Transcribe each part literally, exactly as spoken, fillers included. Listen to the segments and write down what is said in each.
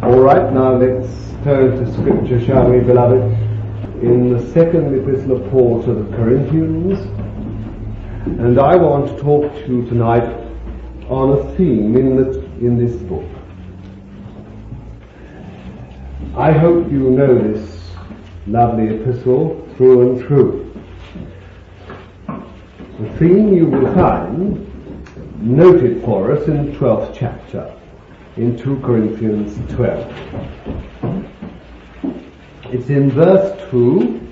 All right, now let's turn to Scripture, shall we, beloved? In the second epistle of Paul to the Corinthians. And I want to talk to you tonight on a theme in, the, in this book. I hope you know this lovely epistle through and through. The theme you will find noted for us in the twelfth chapter, in two Corinthians twelve. It's in verse two.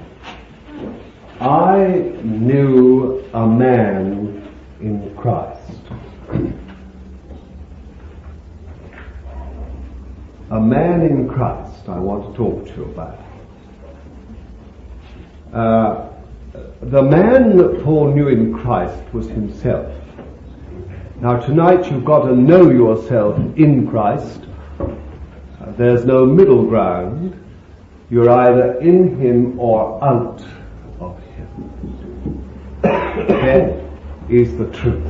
I knew a man in Christ. A man in Christ I want to talk to you about. Uh, the man that Paul knew in Christ was himself. Now tonight you've got to know yourself in Christ. Uh, there's no middle ground. You're either in him or out of him. That is the truth.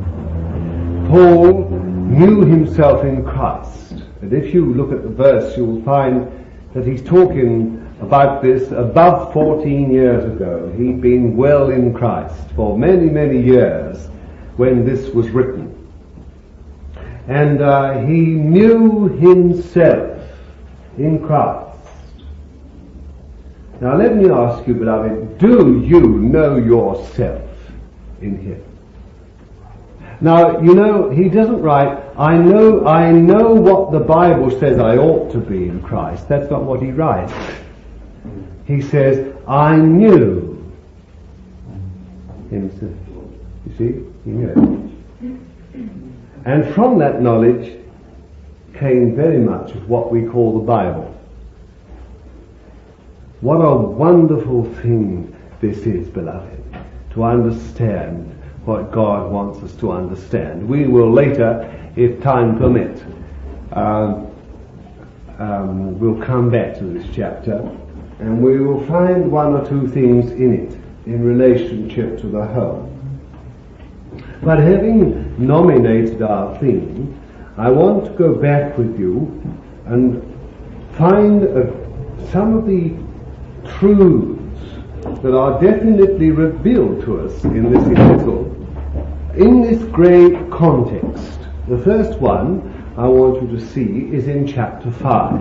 Paul knew himself in Christ. And if you look at the verse, you'll find that he's talking about this above fourteen years ago. He'd been well in Christ for many, many years when this was written. And uh, he knew himself in Christ. Now let me ask you, beloved, do you know yourself in him? Now, you know, he doesn't write, I know, I know what the Bible says I ought to be in Christ. That's not what he writes. He says, I knew himself. You see? He knew it. And from that knowledge came very much of what we call the Bible. What a wonderful thing this is, beloved, to understand what God wants us to understand. We will later, if time permits, um, um, we'll come back to this chapter and we will find one or two things in it in relationship to the whole. But having nominated our theme, I want to go back with you and find a, some of the truths that are definitely revealed to us in this epistle, in this great context. The first one I want you to see is in chapter five.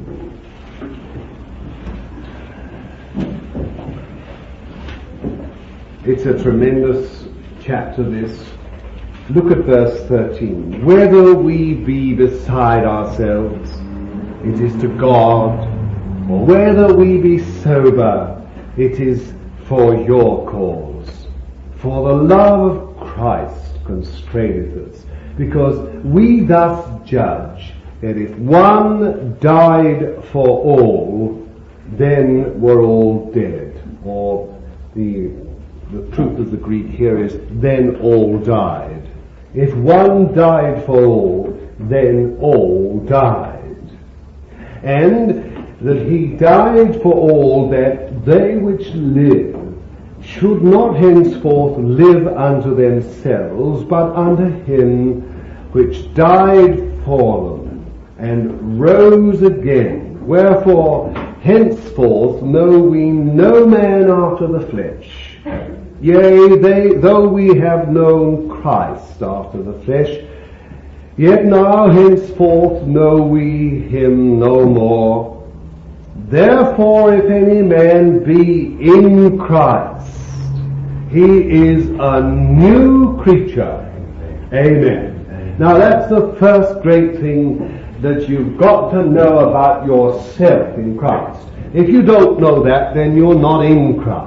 It's a tremendous chapter, this. Look at verse thirteen. Whether we be beside ourselves, it is to God, or whether we be sober, it is for your cause. For the love of Christ constraineth us, because we thus judge that if one died for all, then were all dead. Or the the truth of the Greek here is, then all died. If one died for all, then all died. And that he died for all, that they which live should not henceforth live unto themselves, but unto him which died for them, and rose again. Wherefore henceforth know we no man after the flesh. Yea, they, though we have known Christ after the flesh, yet now henceforth know we him no more. Therefore, if any man be in Christ, he is a new creature. Amen. Now that's the first great thing that you've got to know about yourself in Christ. If you don't know that, then you're not in Christ.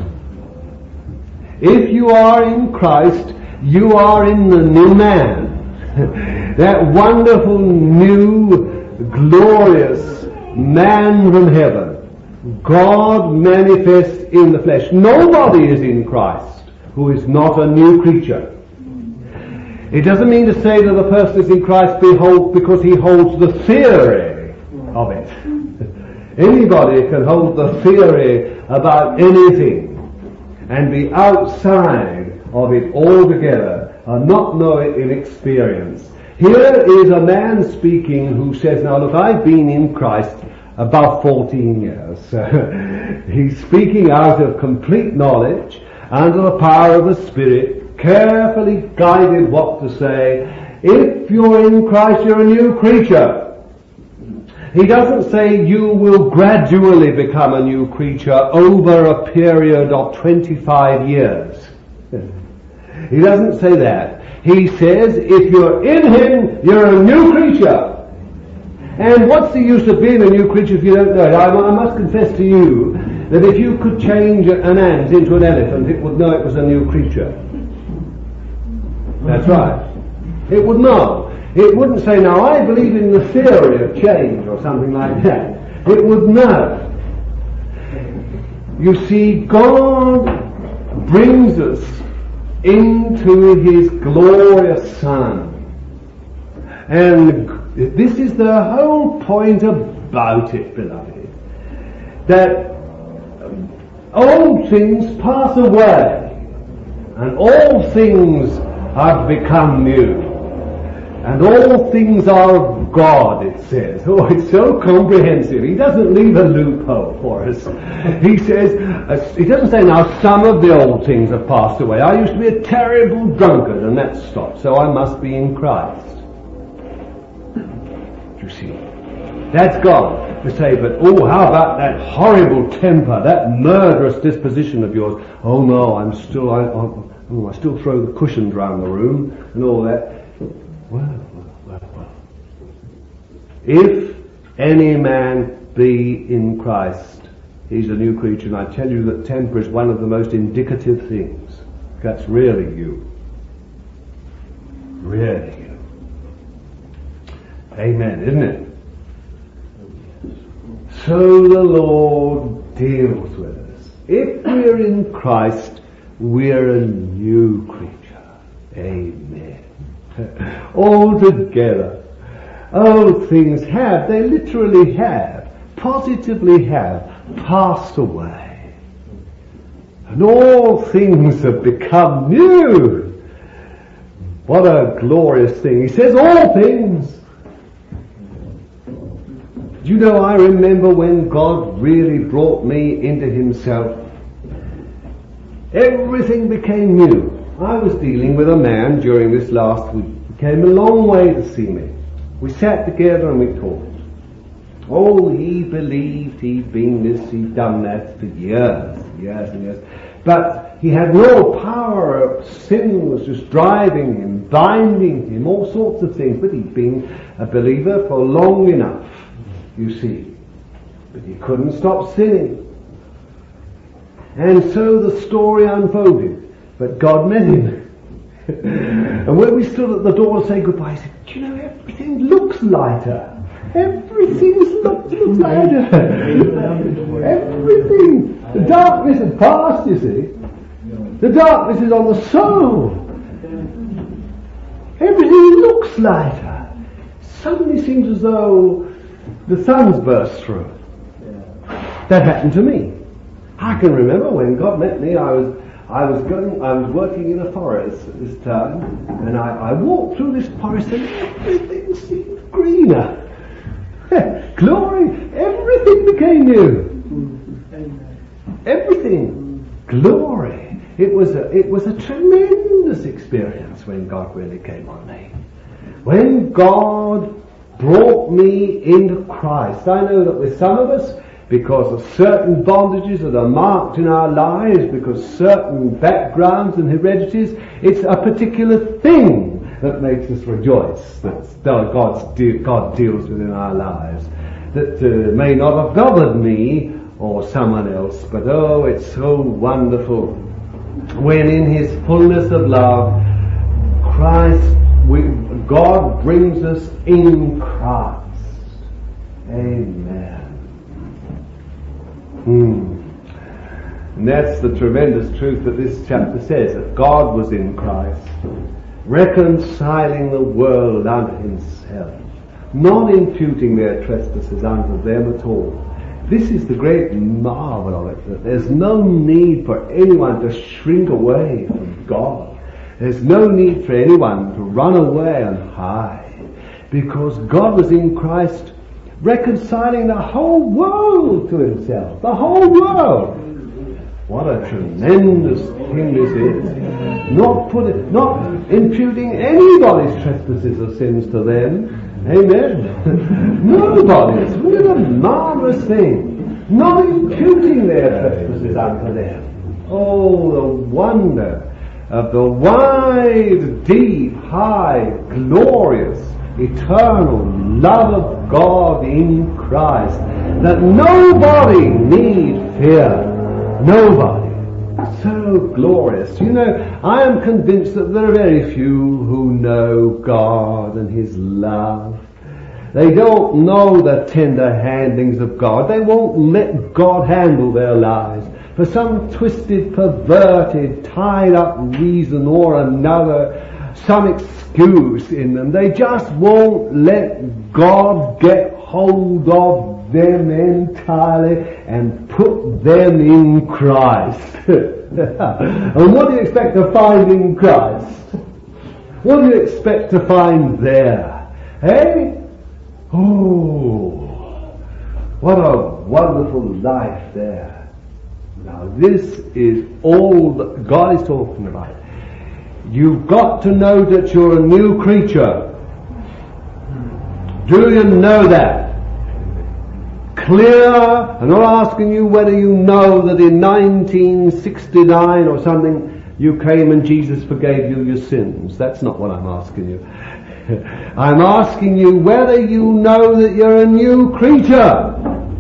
If you are in Christ, you are in the new man. That wonderful, new, glorious man from heaven. God manifest in the flesh. Nobody is in Christ who is not a new creature. It doesn't mean to say that a person is in Christ behold, because he holds the theory of it. Anybody can hold the theory about anything and be outside of it altogether and not know it in experience. Here is a man speaking who says, now look, I've been in Christ about fourteen years. He's speaking out of complete knowledge, under the power of the Spirit, carefully guided what to say. If you're in Christ, you're a new creature. He doesn't say you will gradually become a new creature over a period of twenty-five years. He doesn't say that. He says if you're in Him, you're a new creature. And what's the use of being a new creature if you don't know it? I, I must confess to you that if you could change an ant into an elephant, it would know it was a new creature. That's right. It would know. It wouldn't say, now I believe in the theory of change or something like that. It would know. You see, God brings us into His glorious Son. And this is the whole point about it, beloved. That old things pass away and all things have become new. And all things are of God, it says. Oh, it's so comprehensive. He doesn't leave a loophole for us. He says, uh, he doesn't say, now some of the old things have passed away. I used to be a terrible drunkard and that stopped, so I must be in Christ. You see, that's God to say, but oh, how about that horrible temper, that murderous disposition of yours? Oh no, I'm still, I, oh, oh, I still throw the cushions around the room and all that. Well, well, well, well. If any man be in Christ, he's a new creature. And I tell you that temper is one of the most indicative things. That's really you. Really you. Amen, isn't it? So the Lord deals with us. If we're in Christ, we're a new creature. Amen. Altogether, old things have, they literally have, positively have, passed away. And all things have become new. What a glorious thing. He says all things. Do you know, I remember when God really brought me into Himself, everything became new. I was dealing with a man during this last week. He came a long way to see me. We sat together and we talked. Oh, he believed he'd been this, he'd done that for years, years and years. But he had no power of sin, was just driving him, binding him, all sorts of things. But he'd been a believer for long enough, you see. But he couldn't stop sinning. And so the story unfolded. But God met him. And when we stood at the door to say goodbye, he said, do you know, everything looks lighter. Everything looks, looks lighter. Everything. The darkness has passed, you see. The darkness is on the soul. Everything looks lighter. Suddenly seems as though the sun's burst through. That happened to me. I can remember when God met me, I was I was going, I was working in a forest at this time, and I, I walked through this forest and everything seemed greener. Glory, everything became new. Everything, glory. It was a, it was a tremendous experience when God really came on me. When God brought me into Christ. I know that with some of us, because of certain bondages that are marked in our lives, because certain backgrounds and heredities, it's a particular thing that makes us rejoice that God's de- God deals with in our lives, that uh, may not have bothered me or someone else, but oh, it's so wonderful when in His fullness of love, Christ, we, God brings us in Christ. Amen. Hmm. And that's the tremendous truth that this chapter says, that God was in Christ, reconciling the world unto Himself, not imputing their trespasses unto them at all. This is the great marvel of it, that there's no need for anyone to shrink away from God. There's no need for anyone to run away and hide, because God was in Christ reconciling the whole world to himself. The whole world. What a tremendous thing this is. Not put, not imputing anybody's trespasses or sins to them. Amen. Nobody's. What a marvelous thing. Not imputing their trespasses unto them. Oh, the wonder of the wide, deep, high, glorious, eternal love of God in Christ, that nobody need fear. Nobody. So glorious. You know, I am convinced that there are very few who know God and His love. They don't know the tender handlings of God. They won't let God handle their lives for some twisted, perverted, tied up reason or another, some excuse in them. They just won't let God get hold of them entirely and put them in Christ. And what do you expect to find in Christ? What do you expect to find there? Eh? Oh, what a wonderful life there. Now this is all that God is talking about. You've got to know that you're a new creature. Do you know that? Clear. I'm not asking you whether you know that in nineteen sixty-nine or something you came and Jesus forgave you your sins. That's not what I'm asking you. I'm asking you whether you know that you're a new creature.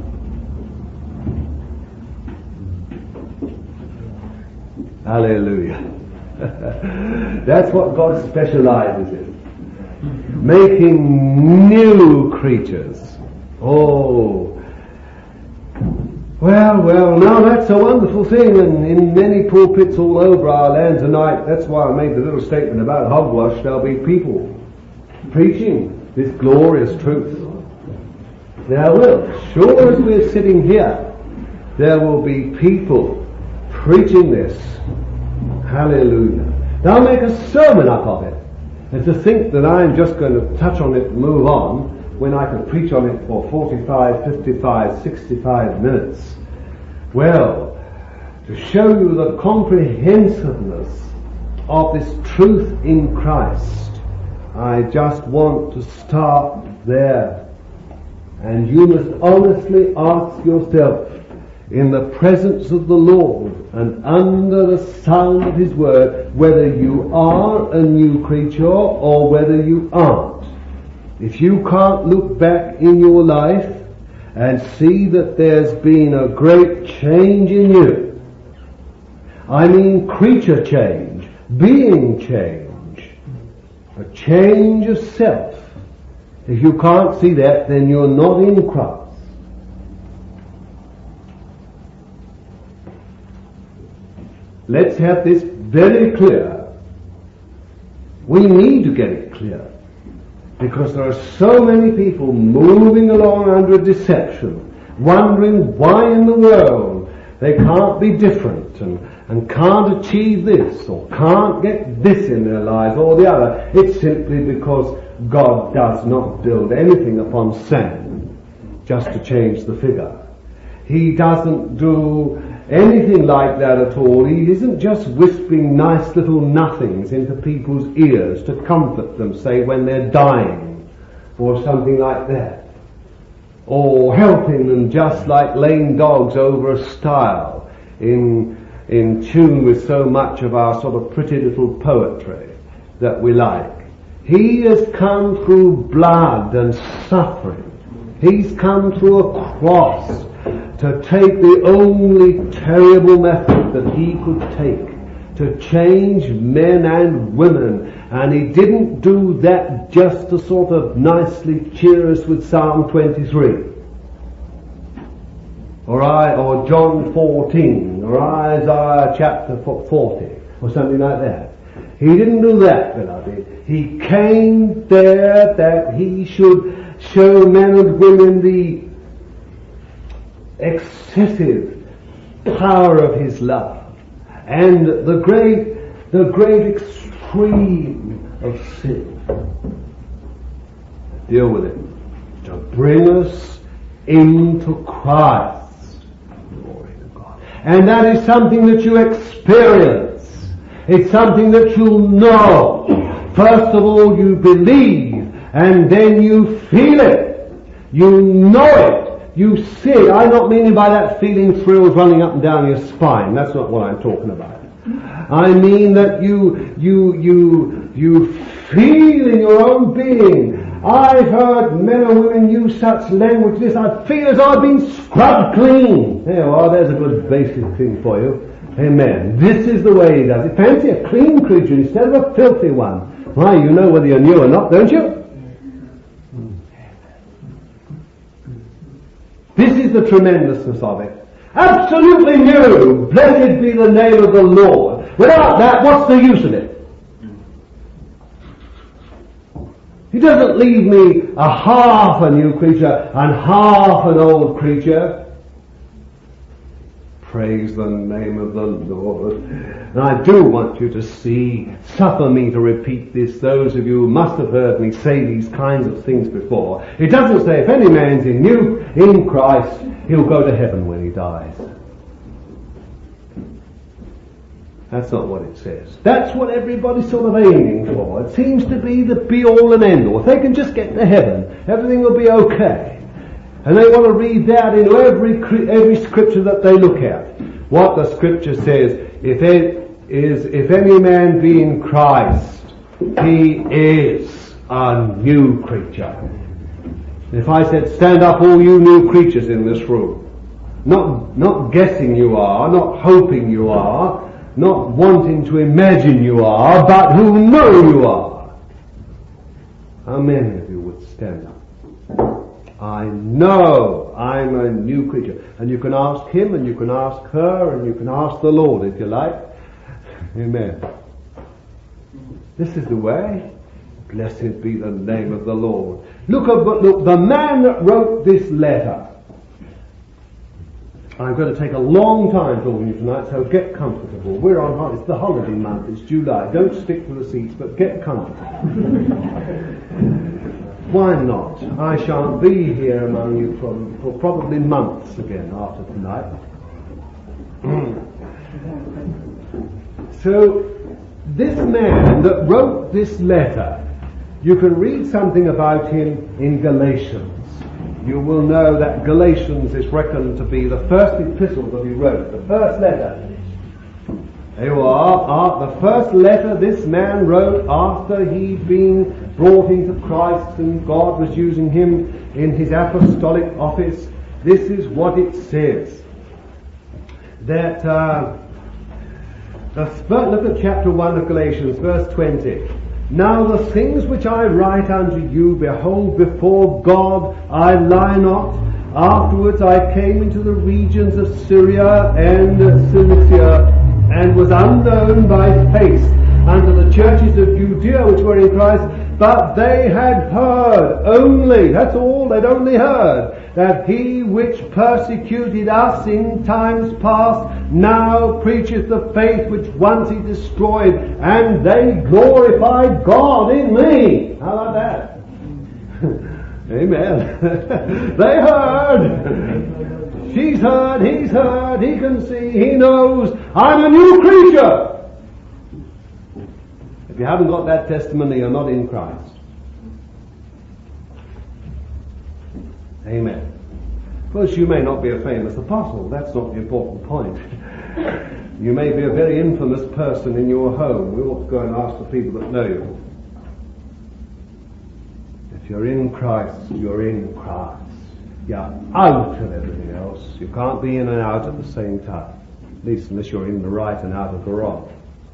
Hallelujah. That's what God specializes in. Making new creatures. Oh. Well, well, now that's a wonderful thing, and in many pulpits all over our land tonight, that's why I made the little statement about hogwash, there'll be people preaching this glorious truth. There will. Sure as we're sitting here, there will be people preaching this. Hallelujah. They'll make a sermon up of it. And to think that I'm just going to touch on it and move on, when I could preach on it for forty-five, fifty-five, sixty-five minutes. Well, to show you the comprehensiveness of this truth in Christ, I just want to start there. And you must honestly ask yourself, in the presence of the Lord and under the sound of His Word, whether you are a new creature or whether you aren't. If you can't look back in your life and see that there's been a great change in you, I mean creature change, being change, a change of self. If you can't see that, then you're not in Christ. Let's have this very clear. We need to get it clear. Because there are so many people moving along under a deception, wondering why in the world they can't be different and, and can't achieve this or can't get this in their lives or the other. It's simply because God does not build anything upon sand just to change the figure. He doesn't do anything like that at all. He isn't just whispering nice little nothings into people's ears to comfort them, say, when they're dying, or something like that. Or helping them just like lame dogs over a stile, in, in tune with so much of our sort of pretty little poetry that we like. He has come through blood and suffering. He's come through a cross to take the only terrible method that He could take to change men and women. And He didn't do that just to sort of nicely cheer us with Psalm twenty-three. Or, I, or John fourteen, or Isaiah chapter forty, or something like that. He didn't do that, beloved. He came there that He should show men and women the excessive power of His love and the great, the great free of sin. Deal with it. To bring us into Christ. Glory to God. And that is something that you experience. It's something that you'll know. First of all, you believe, and then you feel it. You know it. You see it. I'm not meaning by that feeling thrills running up and down your spine. That's not what I'm talking about. I mean that you, you, you, you feel in your own being. I've heard men and women use such language as I feel as I've been scrubbed clean. There you are, there's a good basic thing for you. Amen. This is the way he does it. Fancy a clean creature instead of a filthy one. Why, you know whether you're new or not, don't you? This is the tremendousness of it. Absolutely new. Blessed be the name of the Lord. Without that, what's the use of it? He doesn't leave me a half a new creature and half an old creature. Praise the name of the Lord. And I do want you to see, suffer me to repeat this. Those of you who must have heard me say these kinds of things before. It doesn't say if any man's in new in Christ, he'll go to heaven when he dies. That's not what it says. That's what everybody's sort of aiming for. It seems to be the be-all and end-all. If they can just get to heaven, everything will be okay. And they want to read that into every every scripture that they look at. What the scripture says, if it is, if any man be in Christ, he is a new creature. If I said, stand up all you new creatures in this room, not not guessing you are, not hoping you are, not wanting to imagine you are, but who know you are. How many of you would stand up? I know I'm a new creature. And you can ask him, and you can ask her, and you can ask the Lord if you like. Amen. This is the way. Blessed be the name of the Lord. Look at look, the man that wrote this letter. I'm going to take a long time talking to you tonight, so get comfortable. We're on holiday. It's the holiday month. It's July. Don't stick to the seats, but get comfortable. Why not? I shan't be here among you for, for probably months again after tonight. So, this man that wrote this letter, you can read something about him in Galatians. You will know that Galatians is reckoned to be the first epistle that he wrote, the first letter. There you are, the first letter this man wrote after he'd been brought into Christ and God was using him in his apostolic office. This is what it says. That, uh, look at chapter one of Galatians, verse twenty. Now the things which I write unto you, behold, before God I lie not. Afterwards I came into the regions of Syria and Cilicia, and was unknown by face unto the churches of Judea which were in Christ, but they had heard only, that's all, they'd only heard, that he which persecuted us in times past now preacheth the faith which once he destroyed, and they glorified God in me. How about that? Amen. They heard. She's heard, he's heard, he can see, he knows, I'm a new creature. If you haven't got that testimony, you're not in Christ. Amen. Of course, you may not be a famous apostle. That's not the important point. You may be a very infamous person in your home. We ought to go and ask the people that know you. If you're in Christ, you're in Christ. You're out of everything else. You can't be in and out at the same time. At least unless you're in the right and out of the wrong.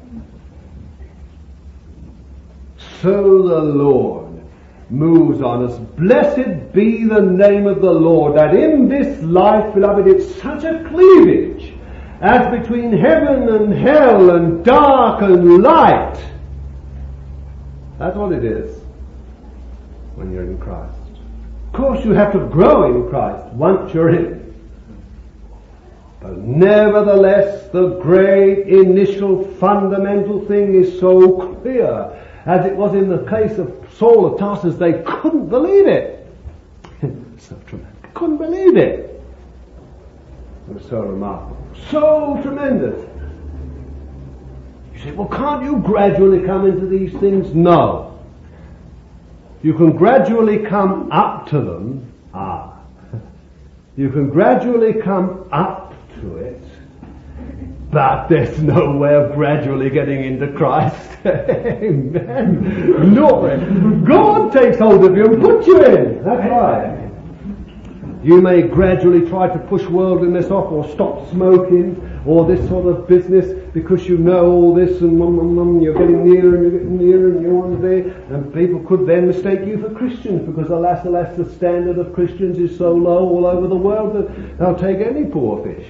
So the Lord moves on us. Blessed be the name of the Lord, that in this life, beloved, it's such a cleavage as between heaven and hell and dark and light. That's what it is when you're in Christ. Of course, you have to grow in Christ once you're in. But nevertheless, the great initial fundamental thing is so clear, as it was in the case of Saul of Tarsus. They couldn't believe it. So tremendous. Couldn't believe it. It was so remarkable. So tremendous. You say, well, can't you gradually come into these things? No. You can gradually come up to them. Ah. You can gradually come up to it, but there's no way of gradually getting into Christ. Amen. Glory. God takes hold of you and puts you in. That's right. You may gradually try to push worldliness off, or stop smoking, or this sort of business, because you know all this, and mum, mum, mum, you're getting nearer and you're getting nearer, and you want to be, and people could then mistake you for Christians, because alas, alas, the standard of Christians is so low all over the world that they'll take any poor fish.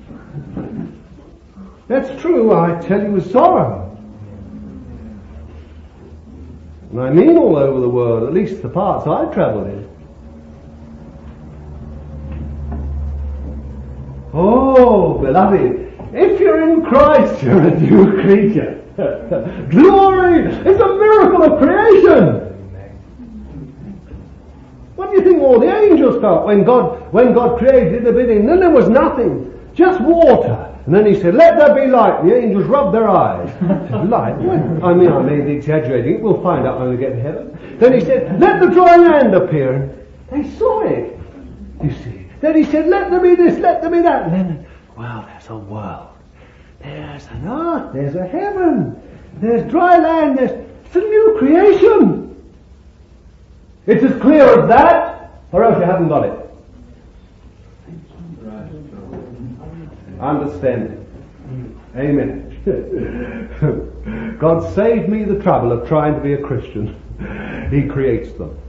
That's true, I tell you with sorrow. And I mean all over the world, at least the parts I've travelled in. Oh, beloved, if you're in Christ, you're a new creature. Glory! It's a miracle of creation! What do you think all the angels felt when God when God created the beginning? Then there was nothing, just water. And then he said, let there be light. The angels rubbed their eyes. Light? What? I mean, I may be exaggerating. We'll find out when we get to heaven. Then he said, let the dry land appear. And they saw it. You see. Then he said, let there be this, let there be that. And then, wow, there's a world. There's an earth, there's a heaven. There's dry land, there's, it's a new creation. It's as clear as that, or else you haven't got it. Understand it. Amen. God saved me the trouble of trying to be a Christian. He creates them.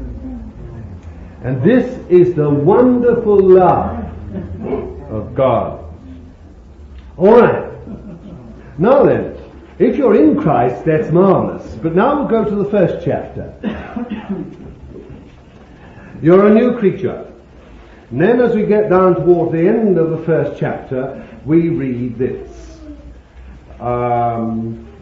And this is the wonderful love of God. Alright. Now then, if you're in Christ, that's marvelous. But now we'll go to the first chapter. You're a new creature. And then as we get down toward the end of the first chapter, we read this. Um,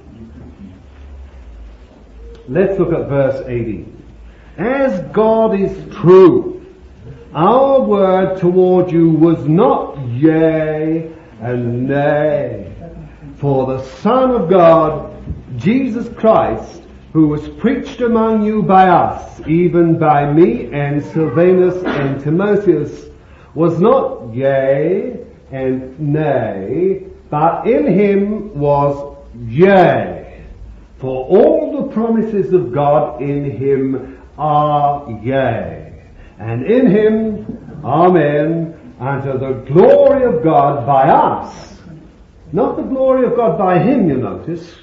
let's look at verse eighteen. As God is true, our word toward you was not yea and nay. For the Son of God, Jesus Christ, who was preached among you by us, even by me and Silvanus and Timotheus, was not yea and nay, but in him was yea. For all the promises of God in him are yea, and in him, amen, unto the glory of God by us. Not the glory of God by him, you notice,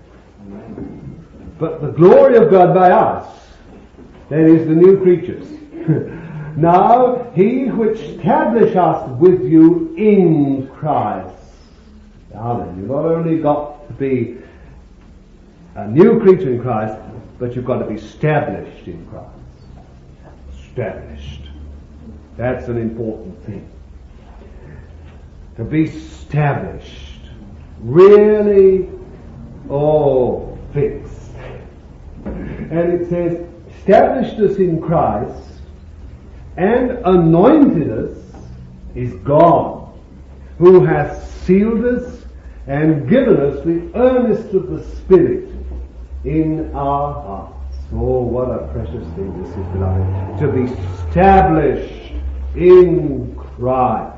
but the glory of God by us. That is the new creatures. Now, he which established us with you in Christ. Now then, you've not only got to be a new creature in Christ, but you've got to be established in Christ. Established. That's an important thing. To be established. Really, oh, fixed. And it says, established us in Christ and anointed us is God, who hath sealed us and given us the earnest of the Spirit in our hearts. Oh, what a precious thing this is, beloved. To be established in Christ.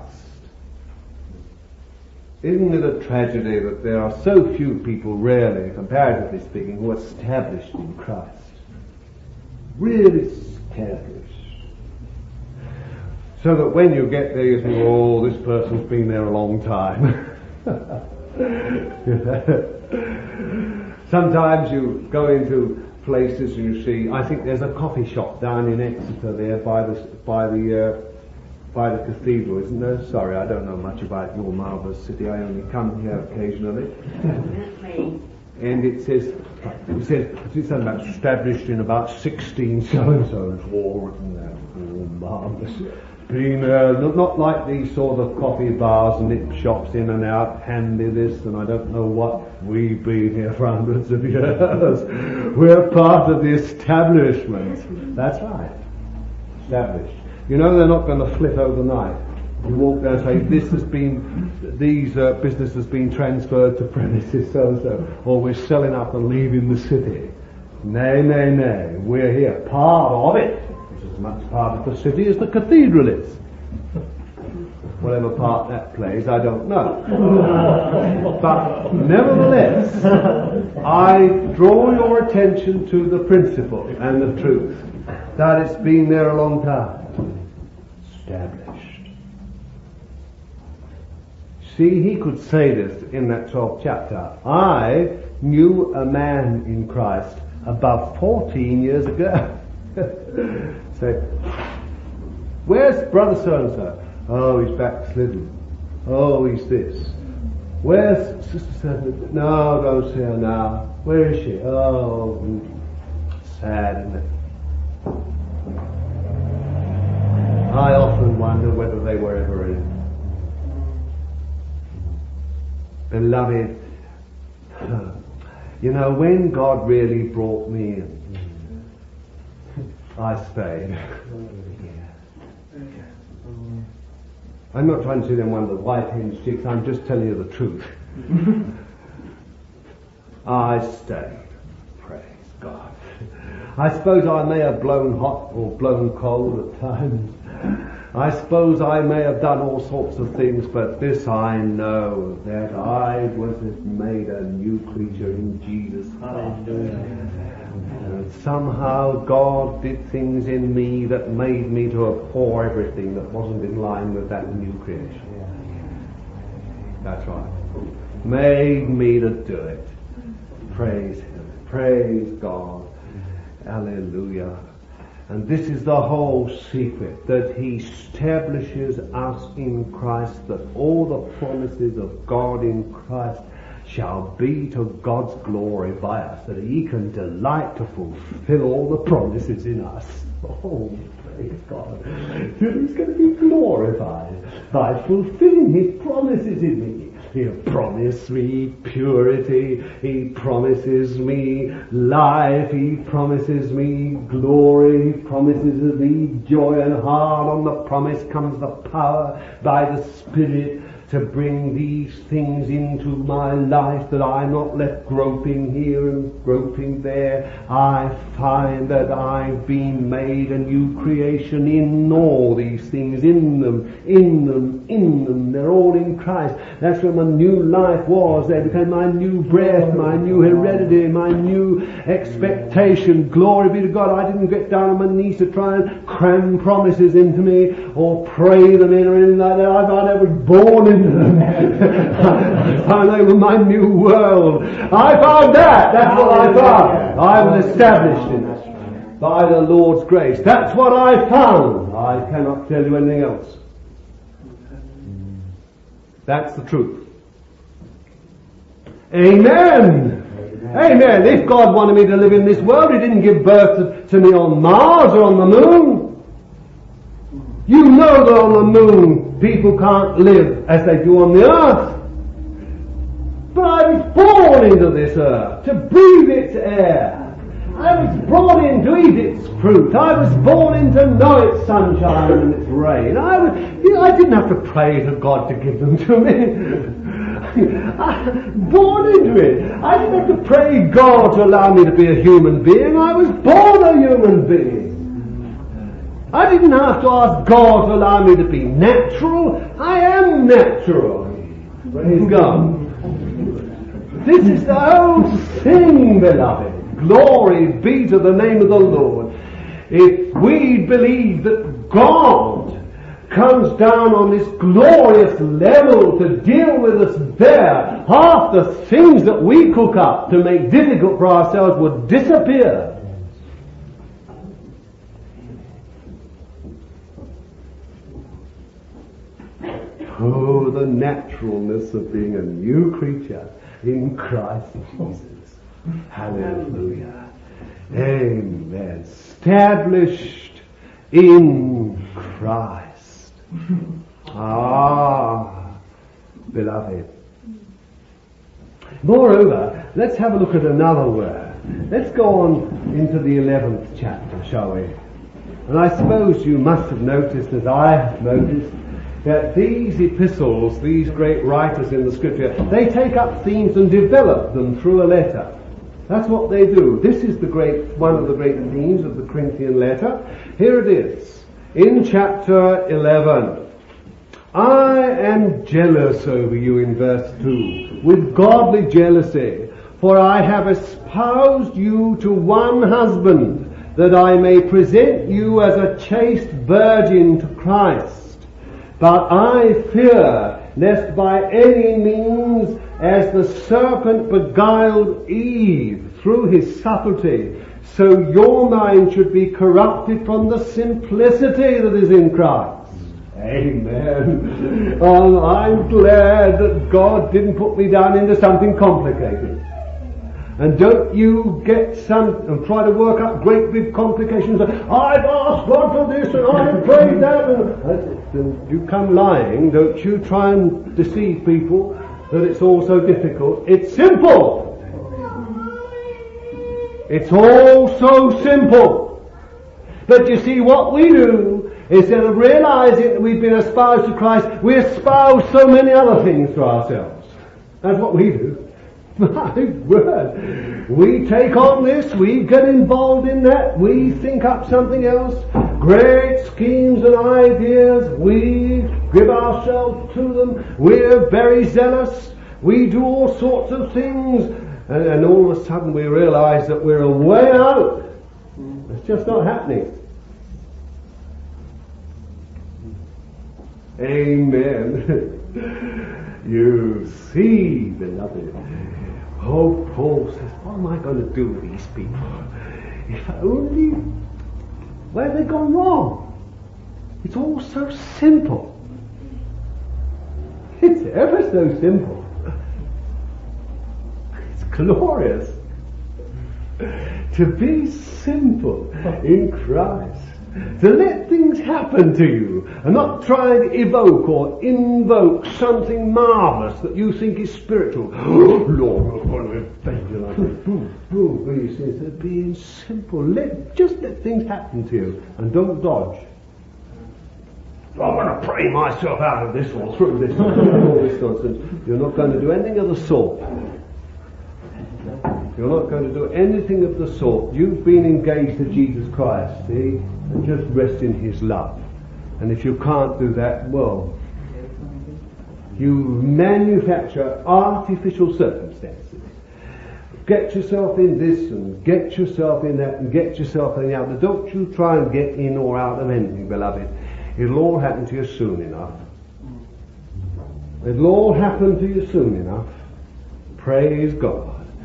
Isn't it a tragedy that there are so few people, really, comparatively speaking, who are established in Christ? Really established. So that when you get there, you think, oh, this person's been there a long time. Sometimes you go into places and you see, I think there's a coffee shop down in Exeter there by the by the uh, by the cathedral, isn't there? Sorry, I don't know much about your marvellous city. I only come here occasionally. and it says, it says, it's something about established in about sixteen so-and-so, it's all written there, all marvellous. Been, uh, not, not like these sort of coffee bars and nip shops in and out, handy this and I don't know what. We've been here for hundreds of years. We're part of the establishment. That's right. Established. You know they're not going to flip overnight. You walk there and say, this has been, these uh, business has been transferred to premises so-and-so, or we're selling up and leaving the city. Nay, nay, nay. We're here. Part of it. As much part of the city as the cathedral is. Whatever part that plays, I don't know. But nevertheless, I draw your attention to the principle and the truth that it's been there a long time. Established. See, he could say this in that twelfth chapter. I knew a man in Christ about fourteen years ago. Say, where's brother so-and-so? Oh, he's backslidden. Oh, he's this. Where's sister so-and-so? No, don't see her now. Where is she? Oh, sad, isn't it? I often wonder whether they were ever in. Beloved, you know, when God really brought me in, I stayed. I'm not trying to see them one of the white hen's chicks, I'm just telling you the truth. I stayed. Praise God. I suppose I may have blown hot or blown cold at times. I suppose I may have done all sorts of things, but this I know, that I was made a new creature in Jesus Christ. And somehow God did things in me that made me to abhor everything that wasn't in line with that new creation. That's right. Made me to do it. Praise Him. Praise God. Hallelujah. And this is the whole secret, that He establishes us in Christ, that all the promises of God in Christ shall be to God's glory by us, that He can delight to fulfill all the promises in us. Oh, praise God. He's going to be glorified by fulfilling His promises in me. He promised me purity. He promises me life. He promises me glory. He promises me joy, and hard on the promise comes the power by the Spirit to bring these things into my life, that I'm not left groping here and groping there. I find that I've been made a new creation in all these things, in them, in them, in them. They're all in Christ. That's where my new life was. They became my new breath, my new heredity, my new expectation. Glory be to God. I didn't get down on my knees to try and cram promises into me or pray them in or anything like that. I found I was born into them. I found they were my new world. I found that. That's what I found. I was established in it by the Lord's grace. That's what I found. I cannot tell you anything else. That's the truth. Amen. Amen. Amen. If God wanted me to live in this world, He didn't give birth to, to me on Mars or on the moon. You know that on the moon people can't live as they do on the earth. But I was born into this earth to breathe its air. I was born in to eat its fruit. I was born in to know its sunshine and its rain. I was, you know, I didn't have to pray to God to give them to me. I was born into it. I didn't have to pray God to allow me to be a human being. I was born a human being. I didn't have to ask God to allow me to be natural. I am natural. Praise God. This is the whole thing, beloved. Glory be to the name of the Lord. If we believe that God comes down on this glorious level to deal with us there, half the things that we cook up to make difficult for ourselves would disappear. Oh, the naturalness of being a new creature in Christ Jesus. Hallelujah. Amen. Established in Christ. Ah, beloved. Moreover, let's have a look at another word. Let's go on into the eleventh chapter, shall we? And I suppose you must have noticed, as I have noticed, that these epistles, these great writers in the scripture, they take up themes and develop them through a letter. That's what they do. This is the great, one of the great themes of the Corinthian letter. Here it is, in chapter eleven. I am jealous over you, in verse two, with godly jealousy, for I have espoused you to one husband, that I may present you as a chaste virgin to Christ. But I fear lest by any means, as the serpent beguiled Eve through his subtlety, so your mind should be corrupted from the simplicity that is in Christ. Amen. Oh, I'm glad that God didn't put me down into something complicated. And don't you get some and try to work up great big complications. I've asked God for this and I've prayed that. And, and you come lying. Don't you try and deceive people that it's all so difficult. It's simple. It's all so simple. But you see, what we do, instead of realizing that we've been espoused to Christ, we espouse so many other things to ourselves. That's what we do. My word. We take on this, we get involved in that, we think up something else, great schemes and ideas, we give ourselves to them, we're very zealous, we do all sorts of things, and, and all of a sudden we realize that we're a way out. It's just not happening. Amen. You see, beloved. Oh, Paul says, what am I going to do with these people? If only, where have they gone wrong? It's all so simple. It's ever so simple. It's glorious to be simple in Christ. To let things happen to you and not try and evoke or invoke something marvellous that you think is spiritual. Oh, Lord, I'm going to offend you like this. Boom, boom. But you see, instead of being simple, let, just let things happen to you and don't dodge. I'm going to pray myself out of this or through this or all this nonsense. You're not going to do anything of the sort. You're not going to do anything of the sort. You've been engaged to Jesus Christ, see? And just rest in His love. And if you can't do that, well, you manufacture artificial circumstances. Get yourself in this and get yourself in that and get yourself in the other. Don't you try and get in or out of anything, beloved. It'll all happen to you soon enough. It'll all happen to you soon enough. Praise God.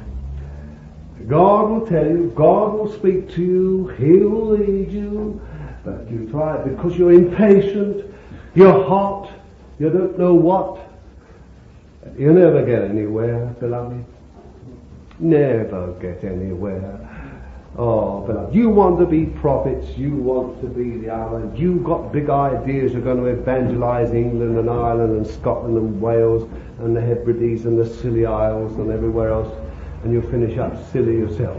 God will tell you, God will speak to you, He'll lead you, but you try it because you're impatient, you're hot, you don't know what. You never get anywhere, beloved. Never get anywhere. Oh, beloved, you want to be prophets, you want to be the other, you've got big ideas, you're going to evangelize England and Ireland and Scotland and Wales and the Hebrides and the Scilly Isles and everywhere else. And you'll finish up silly yourself.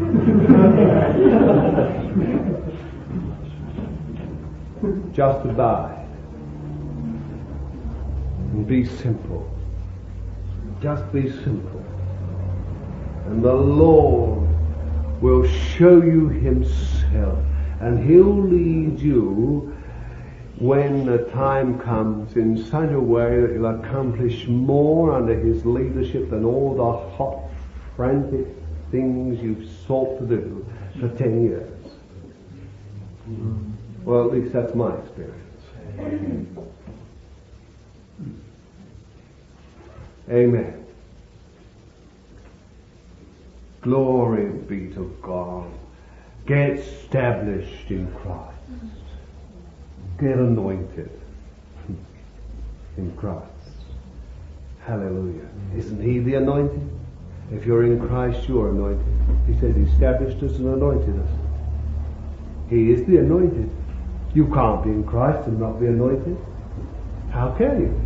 Just abide and be simple. Just be simple. And the Lord will show you Himself, and He'll lead you when the time comes in such a way that you'll accomplish more under His leadership than all the hot frantic things you've sought to do for ten years. Well, at least that's my experience. Amen. Glory be to God. Get established in Christ. Get anointed in Christ. Hallelujah. Isn't He the anointed? If you're in Christ, you're anointed. He says he established us and anointed us. He is the anointed. You can't be in Christ and not be anointed. How can you?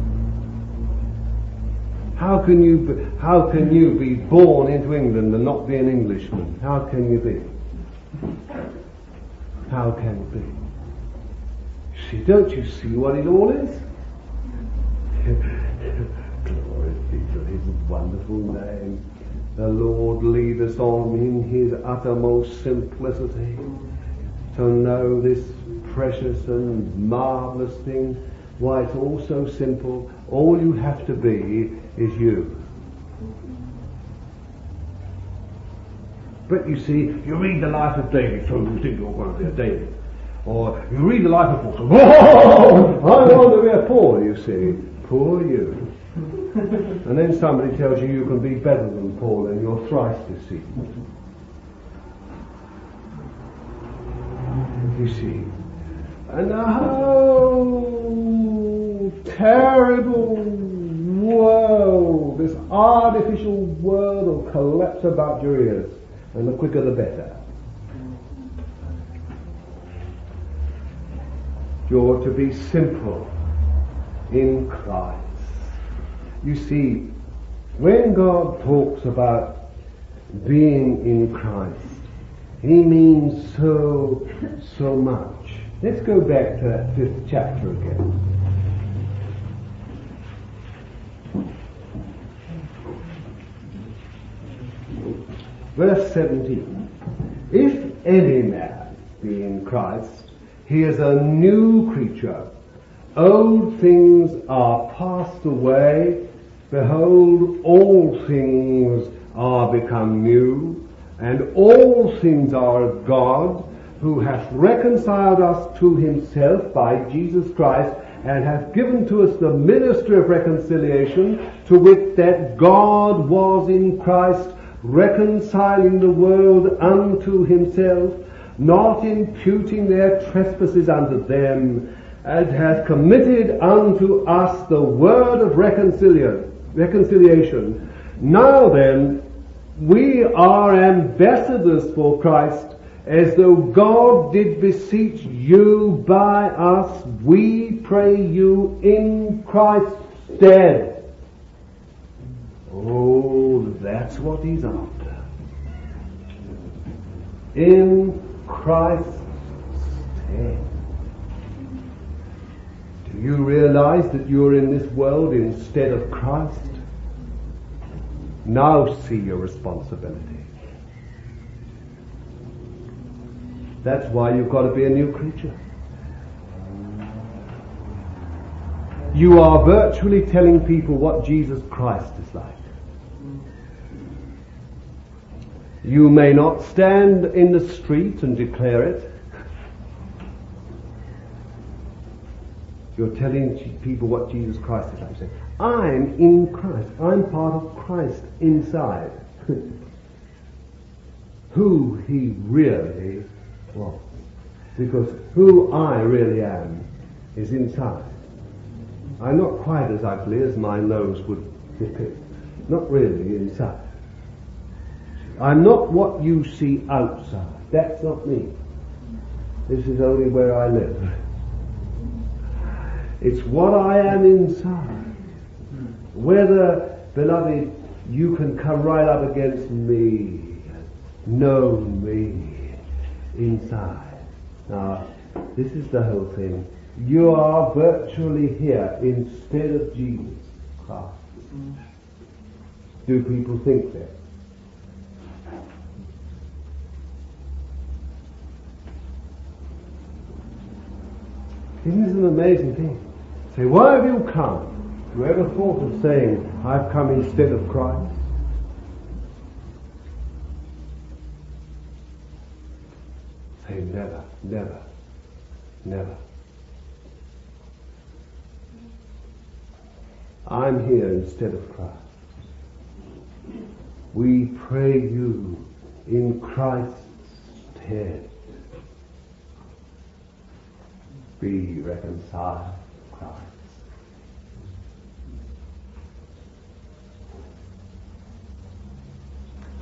How can you be, how can you be born into England and not be an Englishman? How can you be? How can you be? See, don't you see what it all is? Glory be to his wonderful name. The Lord lead us on in his uttermost simplicity to know this precious and marvelous thing. Why, it's all so simple. All you have to be is you. But you see, you read the life of David, so you think you're going to be a David. Or you read the life of Paul, so, oh, I want to be a Paul, you see. Poor you. And then somebody tells you you can be better than Paul, and you're thrice deceived. You see. And oh, terrible woe, this artificial world will collapse about your ears, and the quicker the better. You're to be simple in Christ. You see, when God talks about being in Christ, he means so, so much. Let's go back to that fifth chapter again. Verse seventeen. If any man be in Christ, he is a new creature. Old things are passed away. Behold, all things are become new. And all things are of God, who hath reconciled us to himself by Jesus Christ, and hath given to us the ministry of reconciliation, to wit, that God was in Christ, reconciling the world unto himself, not imputing their trespasses unto them, and hath committed unto us the word of reconcilia- reconciliation. Now then, we are ambassadors for Christ, as though God did beseech you by us. We pray you in Christ's stead. Oh, that's what he's after. In Christ's stead. Do you realize that you're in this world instead of Christ? Now see your responsibility. That's why you've got to be a new creature. You are virtually telling people what Jesus Christ is like. You may not stand in the street and declare it. You're telling people what Jesus Christ is like. You say, I'm in Christ. I'm part of Christ inside. Who he really was. Because who I really am is inside. I'm not quite as ugly as my nose would depict. Not really inside. I'm not what you see outside. That's not me. This is only where I live. It's what I am inside. Whether, beloved, you can come right up against me, know me inside. Now, this is the whole thing. You are virtually here instead of Jesus Christ. Do people think that? Isn't this an amazing thing? Say, why have you come? You ever thought of saying, I've come instead of Christ? Say, never, never, never. I'm here instead of Christ. We pray you in Christ's stead. Be reconciled to Christ.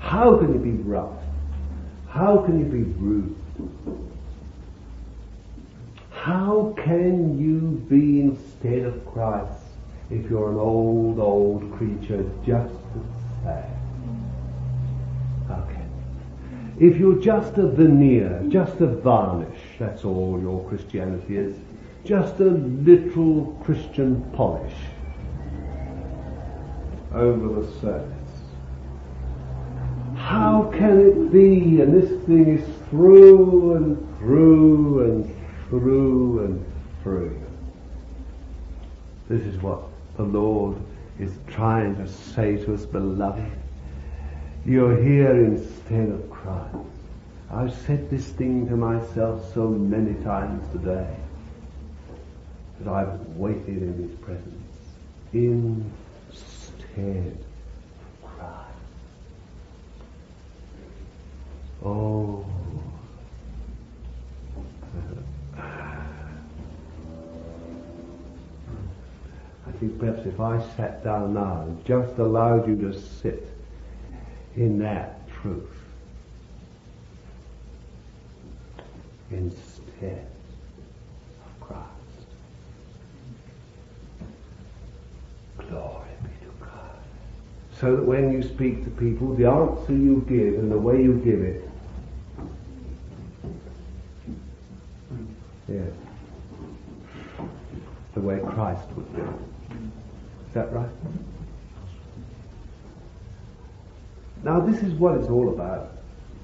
How can you be rough? How can you be rude? How can you be instead of Christ if you're an old, old creature just as sad? How can you? If you're just a veneer, just a varnish, that's all your Christianity is. Just a little Christian polish over the surface. How can it be? And this thing is through and through and through and through. This is what the Lord is trying to say to us, beloved. You're here instead of Christ. I've said this thing to myself so many times today that I've waited in His presence instead of Christ. Oh, I think perhaps if I sat down now and just allowed you to sit in that truth instead of Christ. Glory be to God. So that when you speak to people, the answer you give and the way you give it, yeah, the way Christ would do it. Is that right? Now this is what it's all about.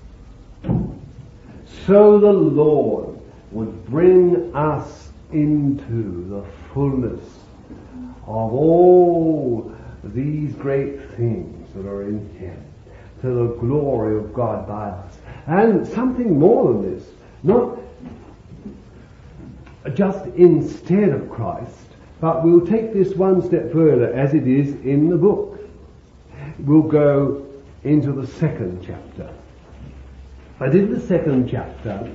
So the Lord would bring us into the fullness of all these great things that are in Him, to the glory of God by us. And something more than this, not just instead of Christ, but we'll take this one step further as it is in the book. We'll go into the second chapter. But in the second chapter,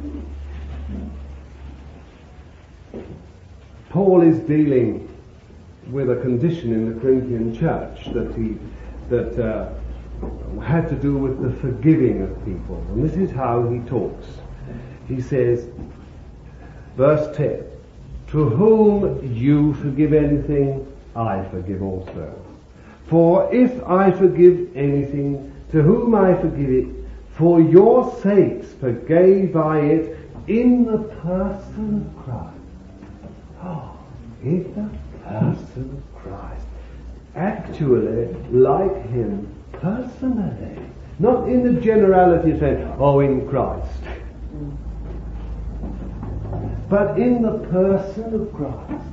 Paul is dealing with a condition in the Corinthian church that he that uh, had to do with the forgiving of people. And this is how he talks. He says, verse ten, to whom you forgive anything, I forgive also. For if I forgive anything, to whom I forgive it, for your sakes forgave I it in the person of Christ. Oh, in the person of Christ. Actually, like Him personally. Not in the generality of saying, oh, in Christ. But in the person of Christ.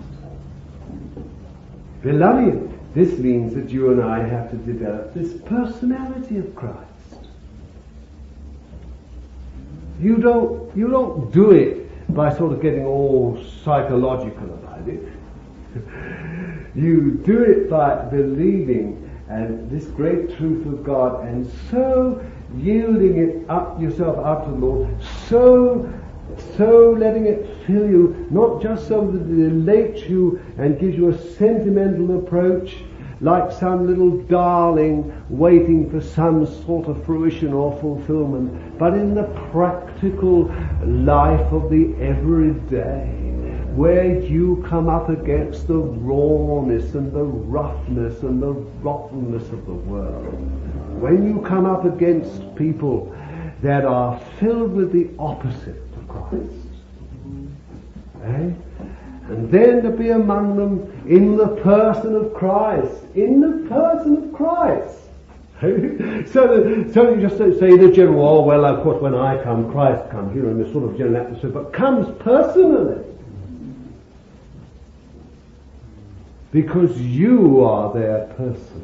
Beloved, this means that you and I have to develop this personality of Christ. You don't, you don't do it by sort of getting all psychological about it. You do it by believing and this great truth of God and so yielding it up yourself up to the Lord, so so letting it fill you, not just so that it elates you and gives you a sentimental approach like some little darling waiting for some sort of fruition or fulfillment, but in the practical life of the everyday, where you come up against the rawness and the roughness and the rottenness of the world. When you come up against people that are filled with the opposite of Christ, eh? And then to be among them in the person of Christ. In the person of Christ. so, that, so you just say in a general, oh, well, of course, when I come, Christ comes, you know, in this sort of general atmosphere, but comes personally. Because you are there personally.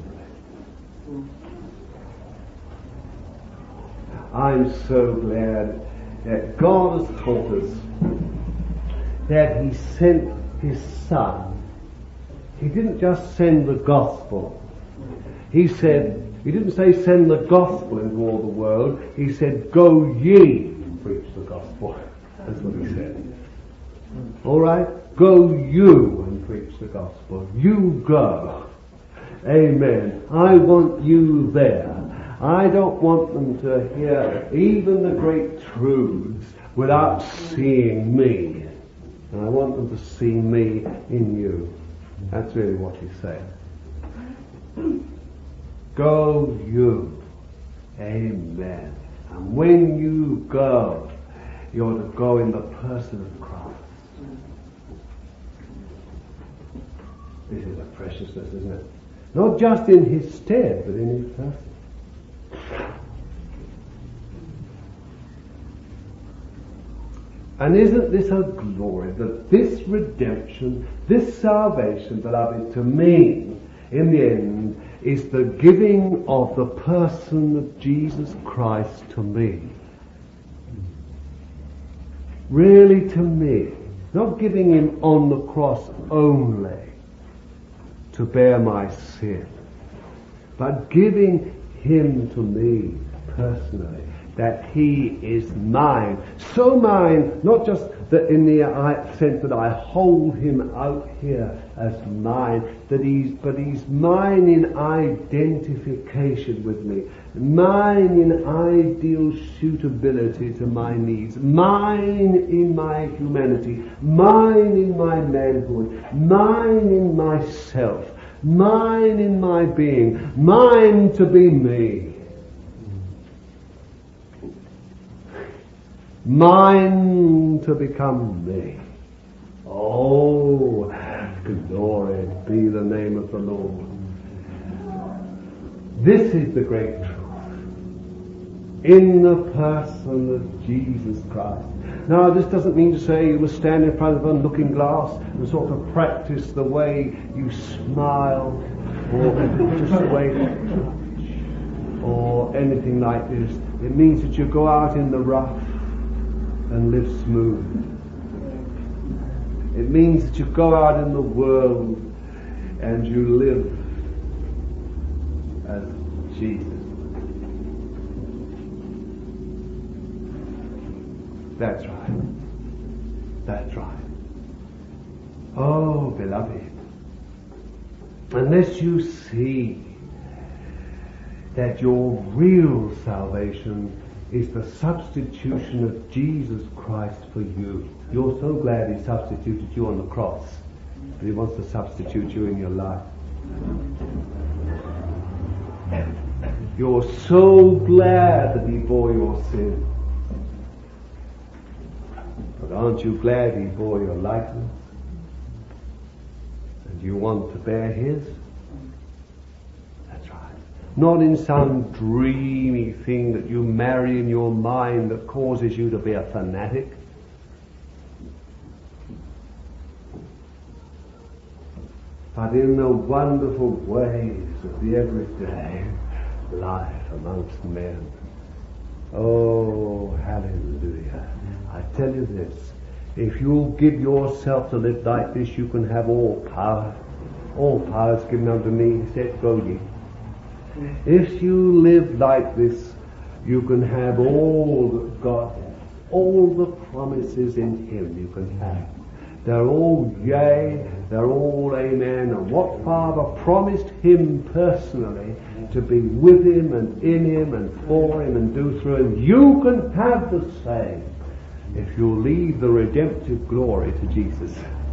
I'm so glad that God has taught us that He sent His Son. He didn't just send the gospel. He said, He didn't say send the gospel into all the world. He said, go ye and preach the gospel. That's what He said. Alright? Go you and preach the gospel. You go. Amen. I want you there. I don't want them to hear even the great truths without seeing me. And I want them to see me in you. That's really what he's saying. Go you. Amen. And when you go, you're to go in the person of Christ. This is a preciousness, isn't it? Not just in his stead, but in his person. And isn't this a glory that this redemption, this salvation, beloved, to me, in the end, is the giving of the person of Jesus Christ to me. Really to me. Not giving him on the cross only to bear my sin, but giving him to me personally, that he is mine. So mine, not just that in the sense that I hold him out here as mine, that he's, but he's mine in identification with me, mine in ideal suitability to my needs, mine in my humanity, mine in my manhood, mine in myself, mine in my being, mine to be me. Mine to become me. Oh, glory be the name of the Lord. This is the great truth. In the person of Jesus Christ. Now, this doesn't mean to say you must stand in front of a looking glass and sort of practice the way you smile, or just the way you touch, or anything like this. It means that you go out in the rough and live smooth. It means that you go out in the world and you live as Jesus. That's right. That's right. Oh, beloved, unless you see that your real salvation is the substitution of Jesus Christ for you. You're so glad he substituted you on the cross, but he wants to substitute you in your life. You're so glad that he bore your sin, but aren't you glad he bore your likeness? And you want to bear his? Not in some dreamy thing that you marry in your mind that causes you to be a fanatic. But in the wonderful ways of the everyday life amongst men. Oh, hallelujah. I tell you this, if you give yourself to live like this, you can have all power. All power is given unto me, he said, go ye. If you live like this, you can have all that God has. All the promises in him you can have. They're all yea, they're all amen. And what Father promised him personally to be with him and in him and for him and do through him, you can have the same if you leave the redemptive glory to Jesus.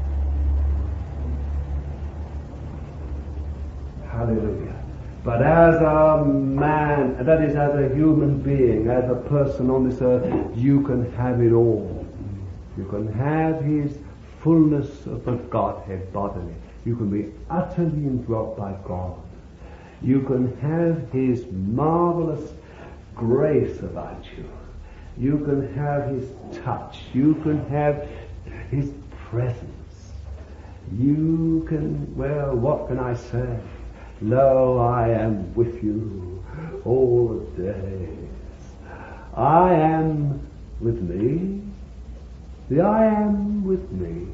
Hallelujah. But as a man, that is as a human being, as a person on this earth, you can have it all. You can have his fullness of the Godhead bodily. You can be utterly indwelt by God. You can have his marvelous grace about you. You can have his touch. You can have his presence. You can, well, what can I say? Lo, I am with you all the days. I am with me. The I am with me.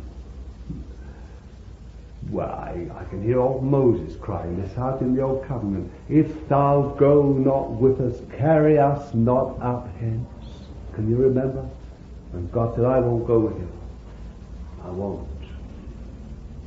Well, I, I can hear old Moses crying this out in the Old Covenant. If thou go not with us, carry us not up hence. Can you remember? And God said, I won't go with you. I won't.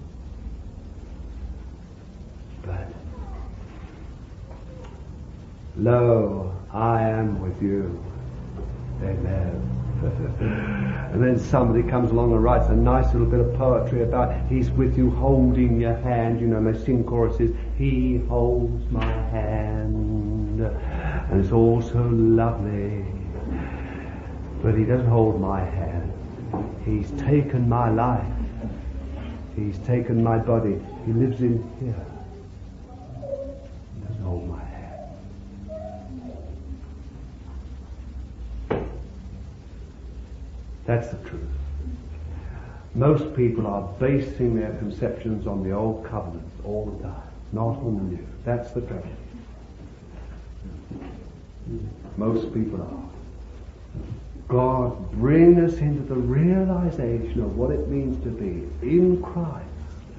But Lo, I am with you. Amen. And then somebody comes along and writes a nice little bit of poetry about he's with you holding your hand. You know, they sing choruses, he holds my hand. And it's all so lovely. But he doesn't hold my hand. He's taken my life. He's taken my body. He lives in here. He doesn't hold my hand. That's the truth. Most people are basing their conceptions on the old covenant all the time, not on the new. That's the trouble. Most people are. God, bring us into the realization of what it means to be in Christ.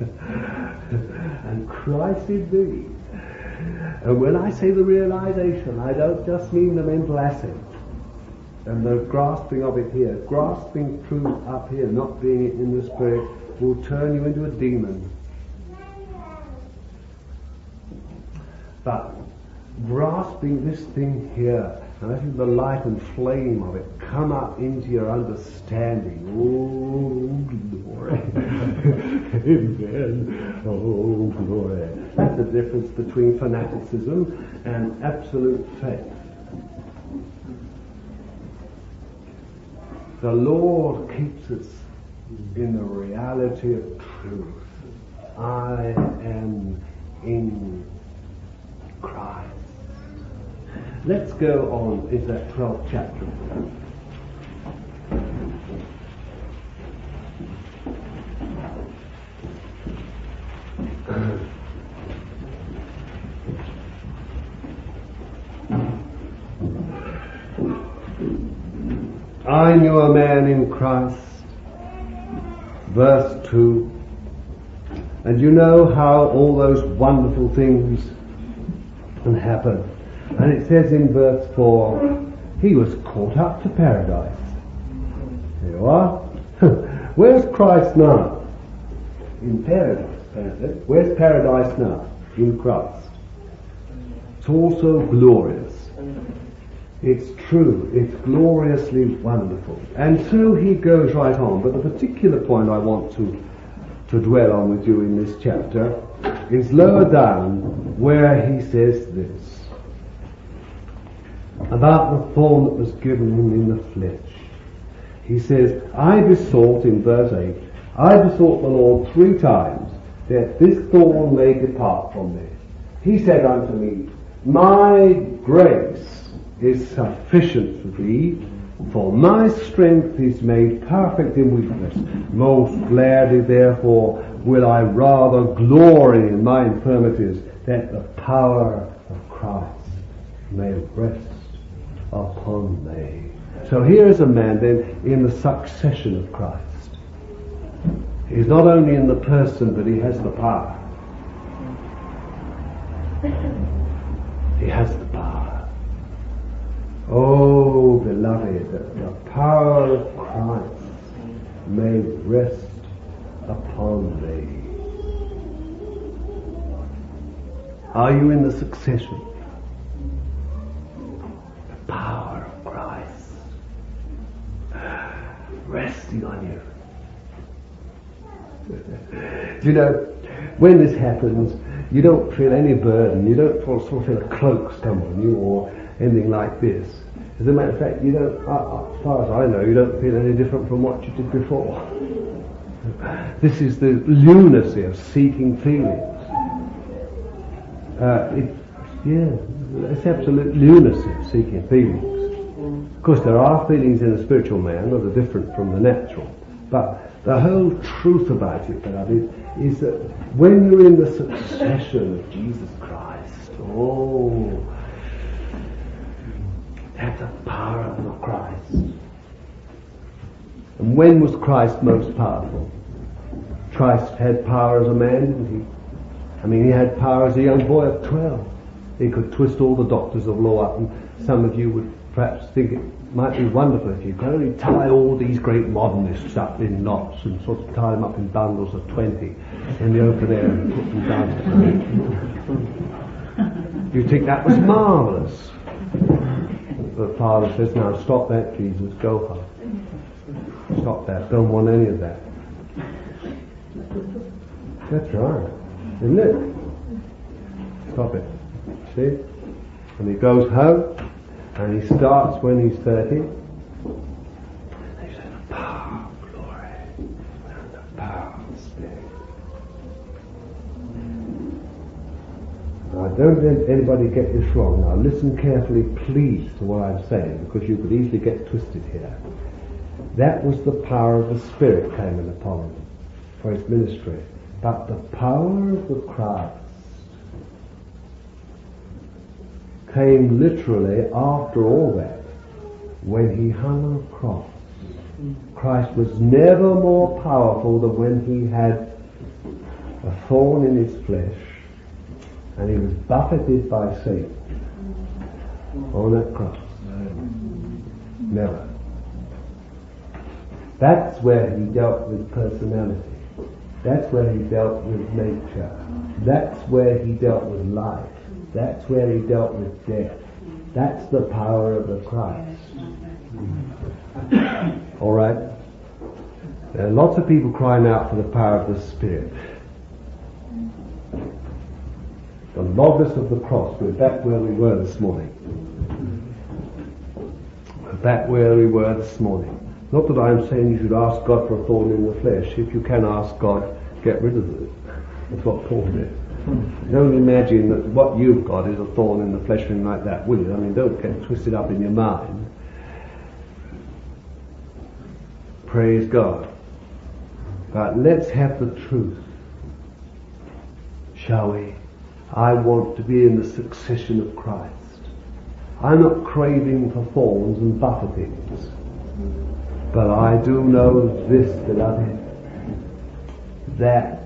And Christ in me. And when I say the realization, I don't just mean the mental assent and the grasping of it here. Grasping truth up here, not being it in the spirit, will turn you into a demon. But grasping this thing here, and letting the light and flame of it come up into your understanding. Oh, glory. Amen. Oh, glory. That's the difference between fanaticism and absolute faith. The Lord keeps us in the reality of truth. I am in Christ. Let's go on into that twelfth chapter. I knew a man in Christ, verse two, and you know how all those wonderful things can happen. And it says in verse four, he was caught up to paradise. There you are. Where's Christ now? In paradise, apparently. Where's paradise now? In Christ. It's also glorious. It's true. It's gloriously wonderful. And so he goes right on. But the particular point I want to, to dwell on with you in this chapter is lower down where he says this. About the thorn that was given him in the flesh. He says, I besought, in verse eight, I besought the Lord three times that this thorn may depart from me. He said unto me, my grace is sufficient for thee, for my strength is made perfect in weakness. Most gladly therefore will I rather glory in my infirmities, that the power of Christ may rest upon me. So here is a man then in the succession of Christ. He's not only in the person, but he has the power. He has the power. Oh, beloved, that the power of Christ may rest upon thee. Are you in the succession? The power of Christ resting on you. You know, when this happens, you don't feel any burden. You don't feel sort of a cloak come on you or anything like this. As a matter of fact, you don't, as far as I know, you don't feel any different from what you did before. This is the lunacy of seeking feelings. Uh, it, yeah, it's absolute lunacy of seeking feelings. Of course, there are feelings in a spiritual man that are different from the natural. But the whole truth about it, beloved, is that when you're in the succession of Jesus Christ, oh, that's the power of Christ. And when was Christ most powerful? Christ had power as a man, didn't he? I mean, he had power as a young boy of twelve. He could twist all the doctors of law up, and some of you would perhaps think it might be wonderful if you could only tie all these great modernists up in knots and sort of tie them up in bundles of twenty in the open air and put them down. You think that was marvellous. The Father says, now stop that, Jesus, go home. Stop that, don't want any of that. That's right, isn't it? Stop it. See? And he goes home, and he starts when he's thirty. And he says, the power of glory, and the power of the Spirit. Now, don't let anybody get this wrong. Now, listen carefully, please, to what I'm saying, because you could easily get twisted here. That was the power of the Spirit came in upon him for his ministry. But the power of the Christ came literally after all that, when he hung on a cross. Christ was never more powerful than when he had a thorn in his flesh and he was buffeted by Satan on that cross. Never. That's where he dealt with personality. That's where he dealt with nature. That's where he dealt with life. That's where he dealt with death. That's the power of the Christ. All right? There are lots of people crying out for the power of the Spirit. The logos of the cross. We're back where we were this morning. We're back where we were this morning. Not that I'm saying you should ask God for a thorn in the flesh. If you can ask God, get rid of it. That's what Paul did. Don't imagine that what you've got is a thorn in the flesh or anything like that, will you? I mean, don't get twisted up in your mind. Praise God. But let's have the truth. Shall we? I want to be in the succession of Christ. I'm not craving for thorns and buffetings. But I do know this, beloved, that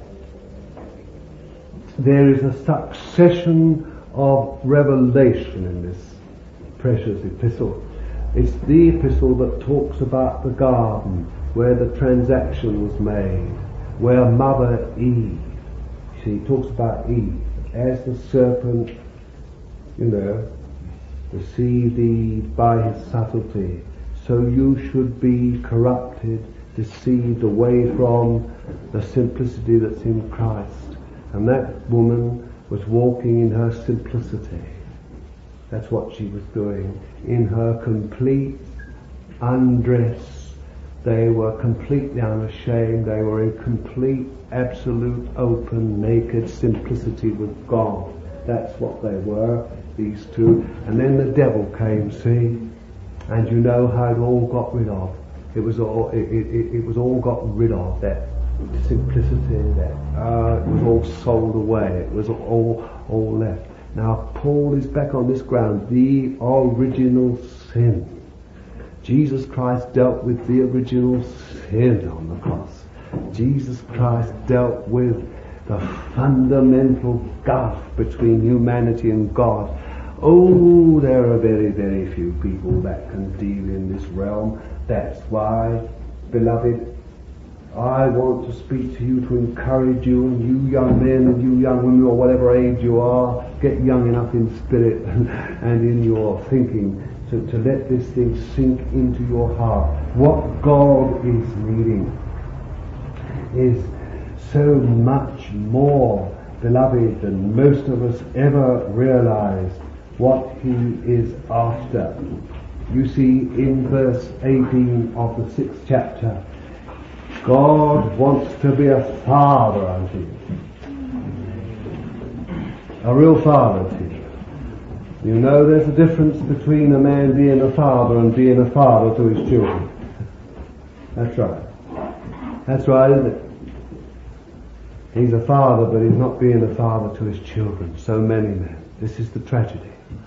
there is a succession of revelation in this precious epistle. It's the epistle that talks about the garden, where the transaction was made, where Mother Eve, she talks about Eve, as the serpent, you know, deceived Eve by his subtlety. So you should be corrupted, deceived away from the simplicity that's in Christ. And that woman was walking in her simplicity. That's what she was doing. In her complete undress. They were completely unashamed. They were in complete, absolute, open, naked simplicity with God. That's what they were, these two. And then the devil came, see? And you know how it all got rid of. It was all, it, it, it was all got rid of, that simplicity, that uh, it was all sold away. It was all, all left. Now Paul is back on this ground, the original sin. Jesus Christ dealt with the original sin on the cross. Jesus Christ dealt with the fundamental gulf between humanity and God. Oh, there are very, very few people that can deal in this realm. That's why, beloved, I want to speak to you to encourage you, and you young men and you young women, or whatever age you are, get young enough in spirit and, and in your thinking to, to let this thing sink into your heart. What God is needing is so much more, beloved, than most of us ever realized. What he is after. You see, in verse eighteen of the sixth chapter, God wants to be a father unto you. A real father to you. You know there's a difference between a man being a father and being a father to his children. That's right. That's right, isn't it? He's a father, but he's not being a father to his children. So many men. This is the tragedy.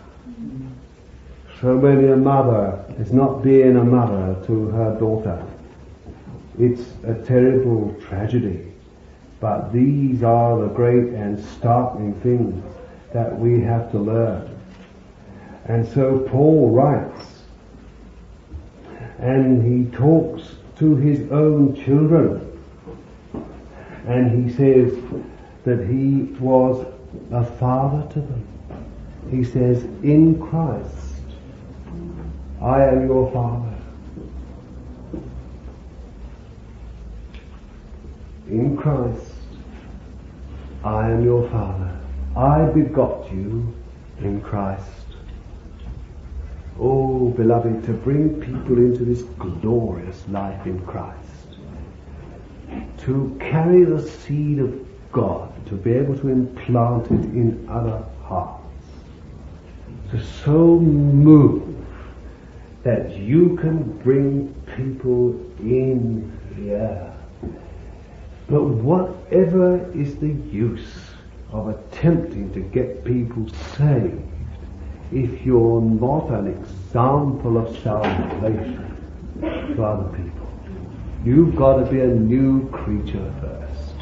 So many a mother is not being a mother to her daughter. It's a terrible tragedy. But these are the great and startling things that we have to learn. And so Paul writes, and he talks to his own children. And he says that he was a father to them. he says, in Christ, I am your Father. In Christ, I am your Father. I begot you in Christ. Oh, beloved, to bring people into this glorious life in Christ, to carry the seed of God, to be able to implant it in other hearts, to so move that you can bring people in here. But whatever is the use of attempting to get people saved if you're not an example of salvation to other people? You've got to be a new creature first.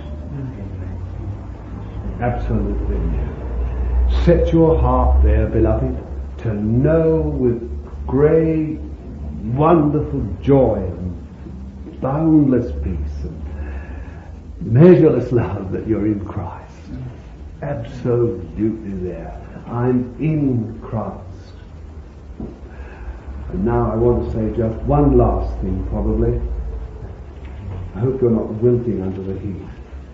Absolutely. Set your heart there, beloved, to know with great, wonderful joy and boundless peace and measureless love that you're in Christ. Absolutely there. I'm in Christ. And now I want to say just one last thing, probably. I hope you're not wilting under the heat.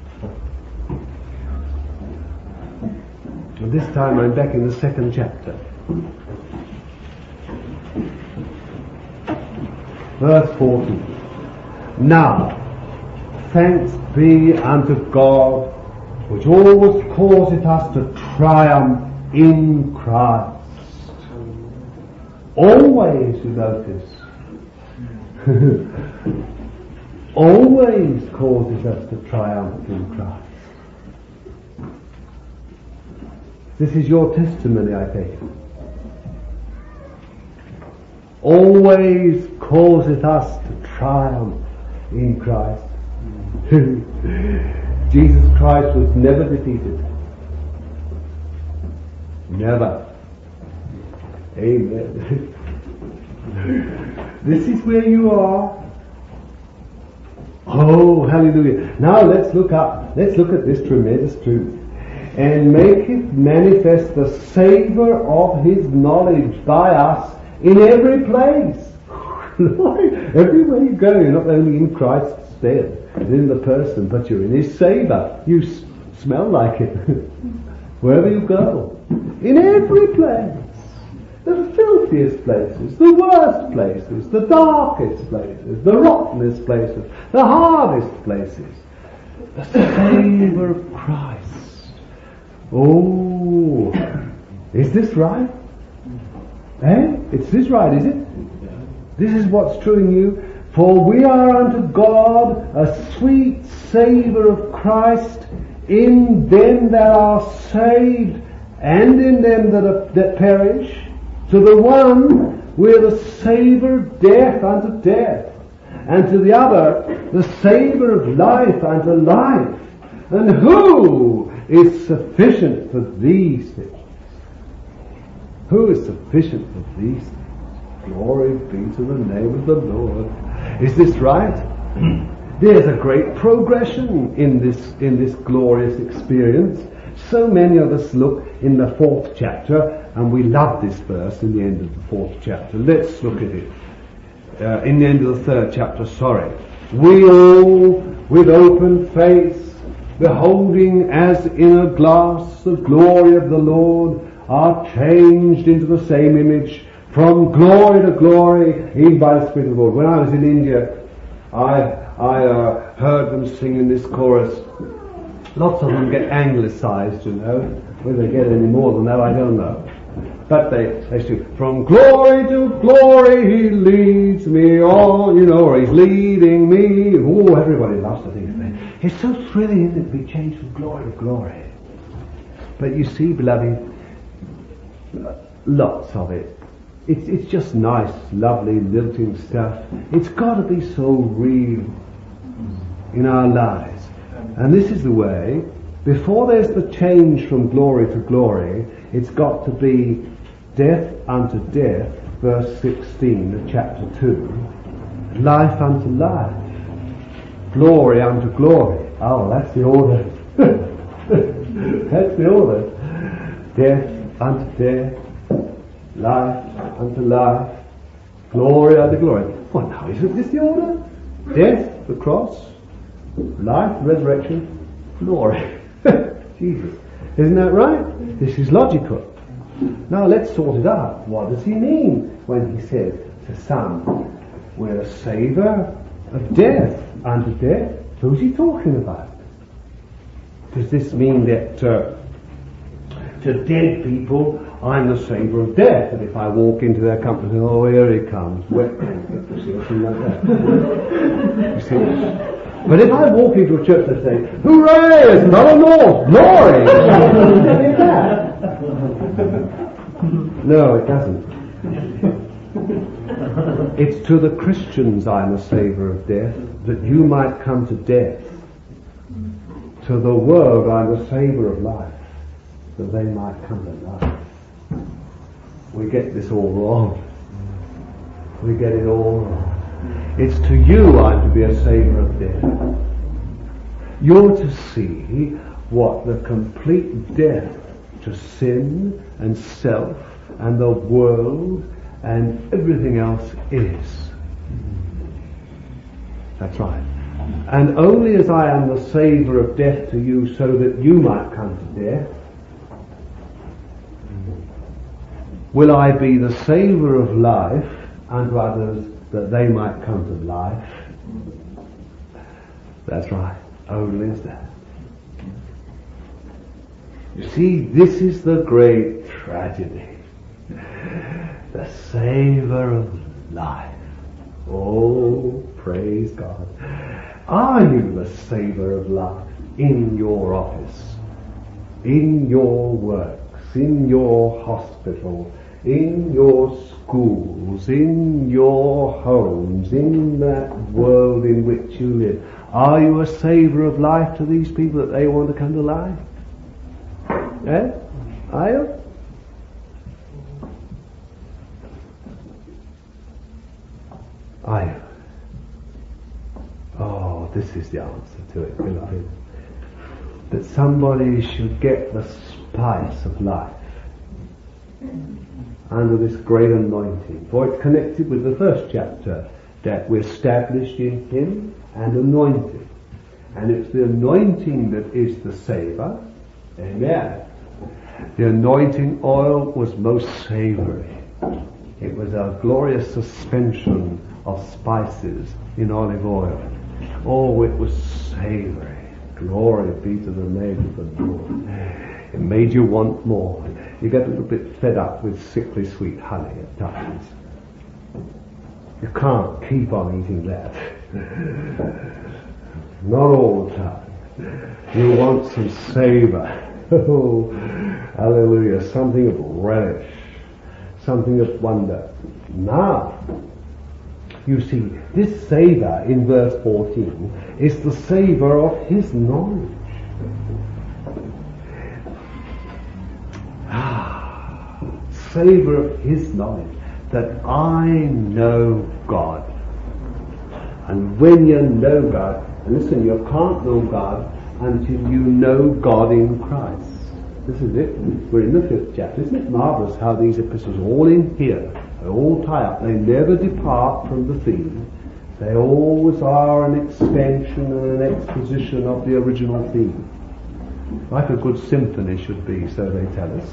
And this time I'm back in the second chapter. Verse fourteen. Now, thanks be unto God, which always causeth us to triumph in Christ. Always, you notice. Always causes us to triumph in Christ. This is your testimony, I think. Always causeth us to triumph in Christ. Jesus Christ was never defeated. Never. Amen. This is where you are. Oh, hallelujah. Now let's look up, let's look at this tremendous truth. And maketh manifest the savour of his knowledge by us in every place. Everywhere you go, you're not only in Christ's stead, in the person, but you're in his savour. You s- smell like it. Wherever you go. In every place. The filthiest places, the worst places, the darkest places, the rottenest places, the hardest places. The savour of Christ. Oh, is this right? Eh? It's this right, is it? This is what's true in you. For we are unto God a sweet savour of Christ in them that are saved and in them that, are, that perish. To the one we're the savour of death unto death, and to the other the savour of life unto life. And who is sufficient for these things? Who is sufficient for these things? Glory be to the name of the Lord. Is this right? There's a great progression in this in this glorious experience. So many of us look in the fourth chapter, and we love this verse in the end of the fourth chapter. Let's look at it. Uh, in the end of the third chapter, sorry. We all, with open face, beholding as in a glass the glory of the Lord, are changed into the same image from glory to glory, even by the Spirit of the Lord. When I was in India, I, I uh, heard them singing this chorus. Lots of them get anglicized, you know. Whether they get any more than that, I don't know. But they, they say, from glory to glory he leads me on, you know, or he's leading me. Oh, everybody loves to think of that. It's so thrilling, isn't it, to be changed from glory to glory. But you see, beloved, lots of it. It's, it's just nice, lovely, lilting stuff. It's got to be so real in our lives. And this is the way, before there's the change from glory to glory, it's got to be death unto death, verse sixteen of chapter two, life unto life, glory unto glory. Oh, that's the order. That's the order. Death unto death, life unto life, glory unto glory. Well, now, isn't this the order? Death, the cross, life, resurrection, glory. Jesus. Isn't that right? This is logical. Now let's sort it out. What does he mean when he says to some, we're a savour of death unto death? Who's he talking about? Does this mean that uh, to dead people, I'm the savour of death, and if I walk into their company, oh, here he comes, wet blanket, you see, or something like that. You see? But if I walk into a church and say, hooray, it's not a Lord, glory! Like that. No, it doesn't. It's to the Christians I'm a savour of death, that you might come to death. To the world I'm a savour of life, that they might come to life. We get this all wrong. We get it all wrong. It's to you I'm to be a savour of death. You're to see what the complete death to sin and self and the world and everything else is. That's right. And only as I am the savour of death to you so that you might come to death, will I be the savour of life unto others that they might come to life. That's right. Only as that. You see, this is the great tragedy. The savour of life. Oh, praise God. Are you the savour of life in your office, in your works, in your hospital, in your schools, in your homes, in that world in which you live? Are you a savour of life to these people that they want to come to life? Eh? Are you? Are you? Oh, this is the answer to it, beloved. That somebody should get the spice of life under this great anointing. For it's connected with the first chapter, that we're established in Him and anointed. And it's the anointing that is the savour. Amen. The anointing oil was most savoury. It was a glorious suspension of spices in olive oil. Oh, it was savoury. Glory be to the name of the Lord. It made you want more. You get a little bit fed up with sickly sweet honey at times. You can't keep on eating that. Not all the time. You want some savour. Oh, hallelujah. Something of relish. Something of wonder. Now, you see, this savour in verse fourteen is the savour of His knowledge. Ah, savour of His knowledge, that I know God. And when you know God, and listen, you can't know God until you know God in Christ. This is it. We're in the fifth chapter. Isn't it marvellous how these epistles are all in here? They all tie up. They never depart from the theme. They always are an expansion and an exposition of the original theme. Like a good symphony should be, so they tell us.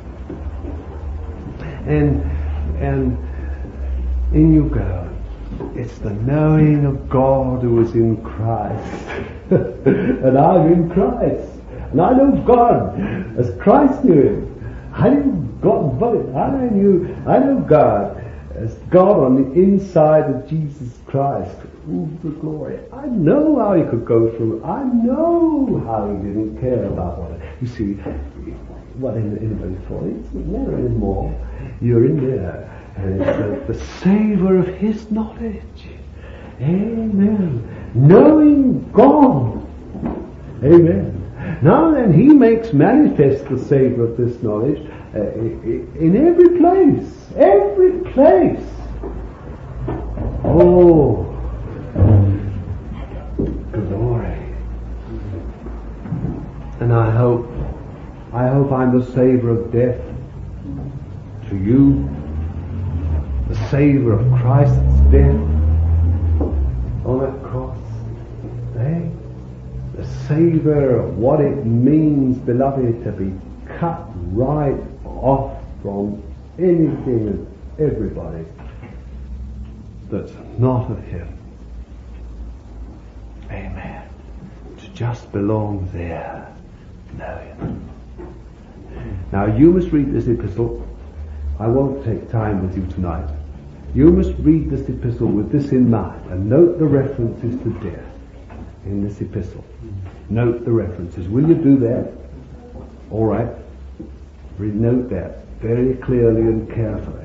And and in you go. It's the knowing of God who is in Christ. And I'm in Christ. And I know God as Christ knew Him. I knew God, but I knew, I know God as God on the inside of Jesus Christ. Ooh, the glory. I know how He could go through. I know how He didn't care about what. You see, what anybody's for, it's not there anymore. You're in there. And it's the, the savour of His knowledge. Amen. Knowing God. Amen. Now then, He makes manifest the savour of this knowledge uh, in every place. Every place. Oh, glory. And I hope, I hope I'm the savour of death to you the savour of Christ's death on that cross? Eh? The savour of what it means, beloved, to be cut right off from anything and everybody that's not of Him. Amen. To just belong there. Know Him. Now you must read this epistle. I won't take time with you tonight. You must read this epistle with this in mind and note the references to death in this epistle. Note the references. Will you do that? All right. Note that very clearly and carefully.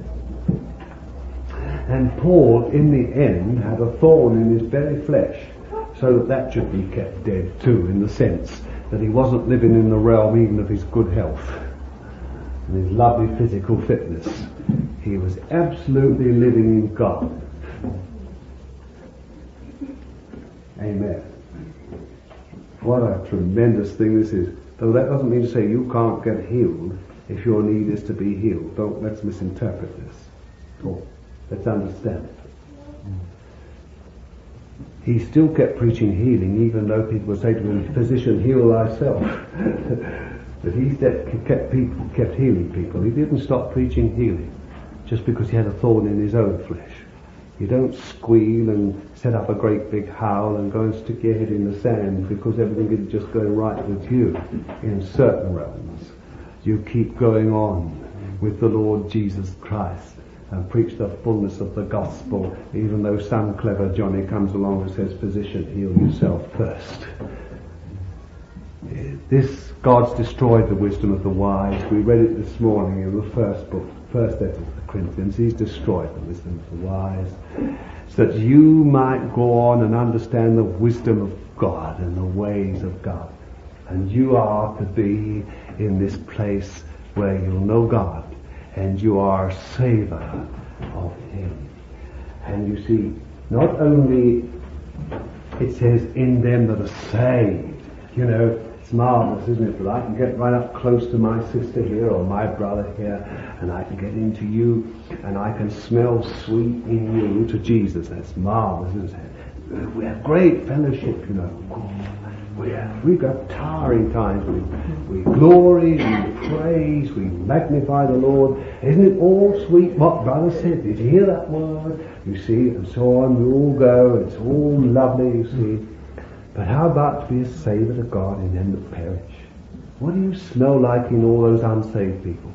And Paul, in the end, had a thorn in his very flesh, so that that should be kept dead too, in the sense that he wasn't living in the realm even of his good health and his lovely physical fitness. He was absolutely living in God. Amen. What a tremendous thing this is. Though that doesn't mean to say you can't get healed if your need is to be healed. Don't let's misinterpret this. Oh, let's understand it. He still kept preaching healing, even though people would say to him, "Physician, heal thyself." But he kept people, kept healing people. He didn't stop preaching healing just because he had a thorn in his own flesh. You don't squeal and set up a great big howl and go and stick your head in the sand because everything is just going right with you in certain realms. You keep going on with the Lord Jesus Christ and preach the fullness of the gospel, even though some clever Johnny comes along and says, "Physician, heal yourself first." This, God's destroyed the wisdom of the wise. We read it this morning in the first book, first letter to the Corinthians. He's destroyed the wisdom of the wise, so that you might go on and understand the wisdom of God and the ways of God. And you are to be in this place where you'll know God, and you are a savor of Him. And you see, not only it says in them that are saved, you know, it's marvelous, isn't it? But I can get right up close to my sister here or my brother here, and I can get into you, and I can smell sweet in you to Jesus. That's marvelous, isn't it? We have great fellowship, you know. We have, we've got tiring times. We, we glory, we praise, we magnify the Lord. Isn't it all sweet what brother said? Did you hear that word? You see, and so on. We all go. It's all lovely, you see. But how about to be a savour to God in them that perish? What do you smell like in all those unsaved people?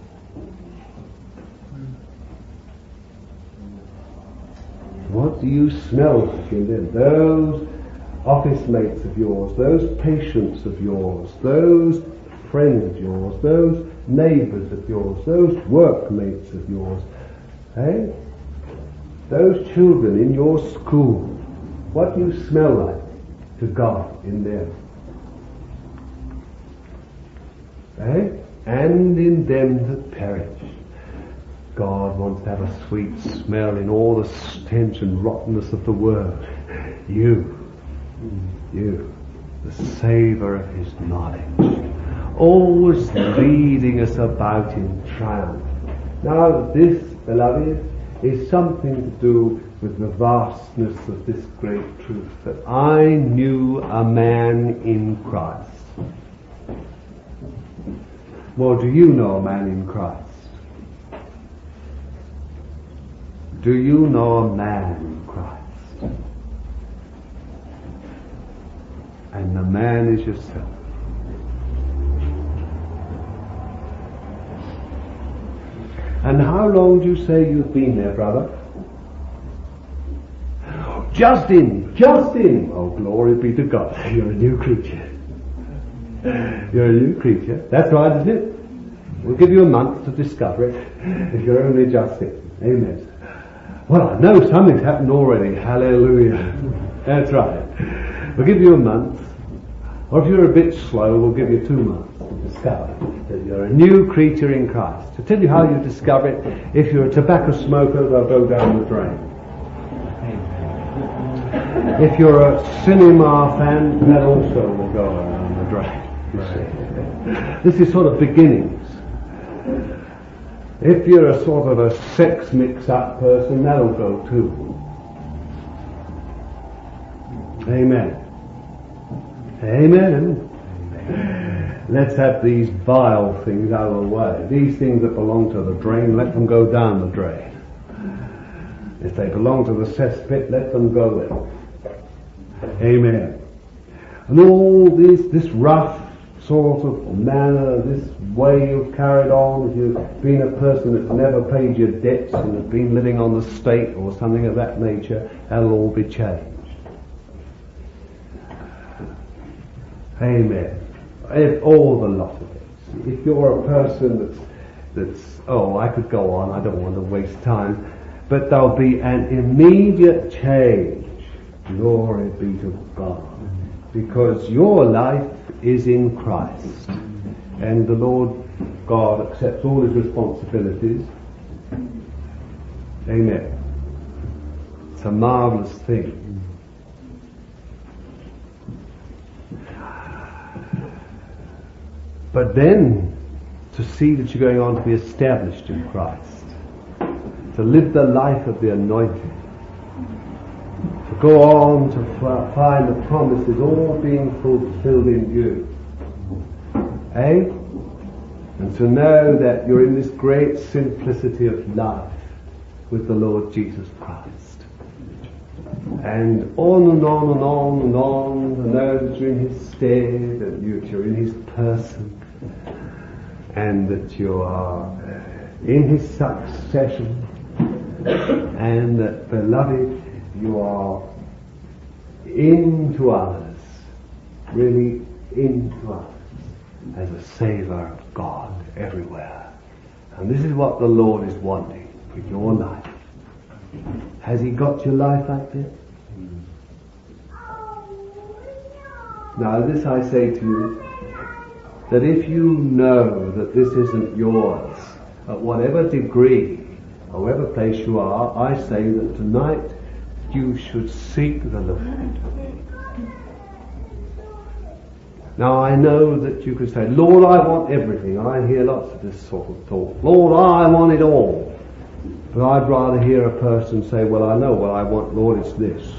What do you smell like in them? Those office mates of yours, those patients of yours, those friends of yours, those neighbours of yours, those workmates of yours, eh? Those children in your school, what do you smell like to God in them? Eh? And in them that perish. God wants to have a sweet smell in all the stench and rottenness of the world. You, you, the savour of His knowledge, always leading us about in triumph. Now this, beloved, is something to do with the vastness of this great truth, that I knew a man in Christ. Well, do you know a man in Christ? Do you know a man in Christ? And the man is yourself. And how long do you say you've been there, brother? Just in, just in. Oh, glory be to God. You're a new creature. You're a new creature. That's right, isn't it? We'll give you a month to discover it, if you're only just in. Amen. Well, I know something's happened already. Hallelujah. That's right. We'll give you a month. Or if you're a bit slow, we'll give you two months to discover that you're a new creature in Christ. To tell you how you discover it, if you're a tobacco smoker, they'll go down the drain. If you're a cinema fan, that also will go down the drain. You see. This is sort of beginnings. If you're a sort of a sex mix-up person, that'll go too. Amen. Amen. Let's have these vile things out of the way. These things that belong to the drain, let them go down the drain. If they belong to the cesspit, let them go there. Amen. And all this, this rough sort of manner, this way you've carried on, if you've been a person that's never paid your debts and has been living on the state or something of that nature, that'll all be changed. Amen. If all the lot of it. If you're a person that's, that's, oh, I could go on, I don't want to waste time, but there'll be an immediate change. Glory be to God. Because your life is in Christ. And the Lord God accepts all his responsibilities. Amen. It's a marvelous thing. But then, to see that you're going on to be established in Christ, to live the life of the anointed, to go on to f- find the promises all being fulfilled in you, eh? And to know that you're in this great simplicity of life with the Lord Jesus Christ. And on and on and on and on, to know that you're in his stead, and you're in his person, and that you are in his succession, and that, beloved, you are into others, really into others, as a savour of God everywhere. And this is what the Lord is wanting for your life. Has he got your life like this? Now this I say to you, that if you know that this isn't yours, at whatever degree, however place you are, I say that tonight you should seek the Lord. Now I know that you could say, Lord, I want everything. I hear lots of this sort of talk. Lord, I want it all. But I'd rather hear a person say, well, I know what I want, Lord, it's this.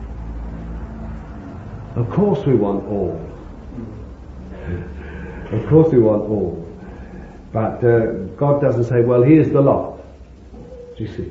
Of course we want all. Of course we want all. But uh, God doesn't say, well, here's the lot. Do you see?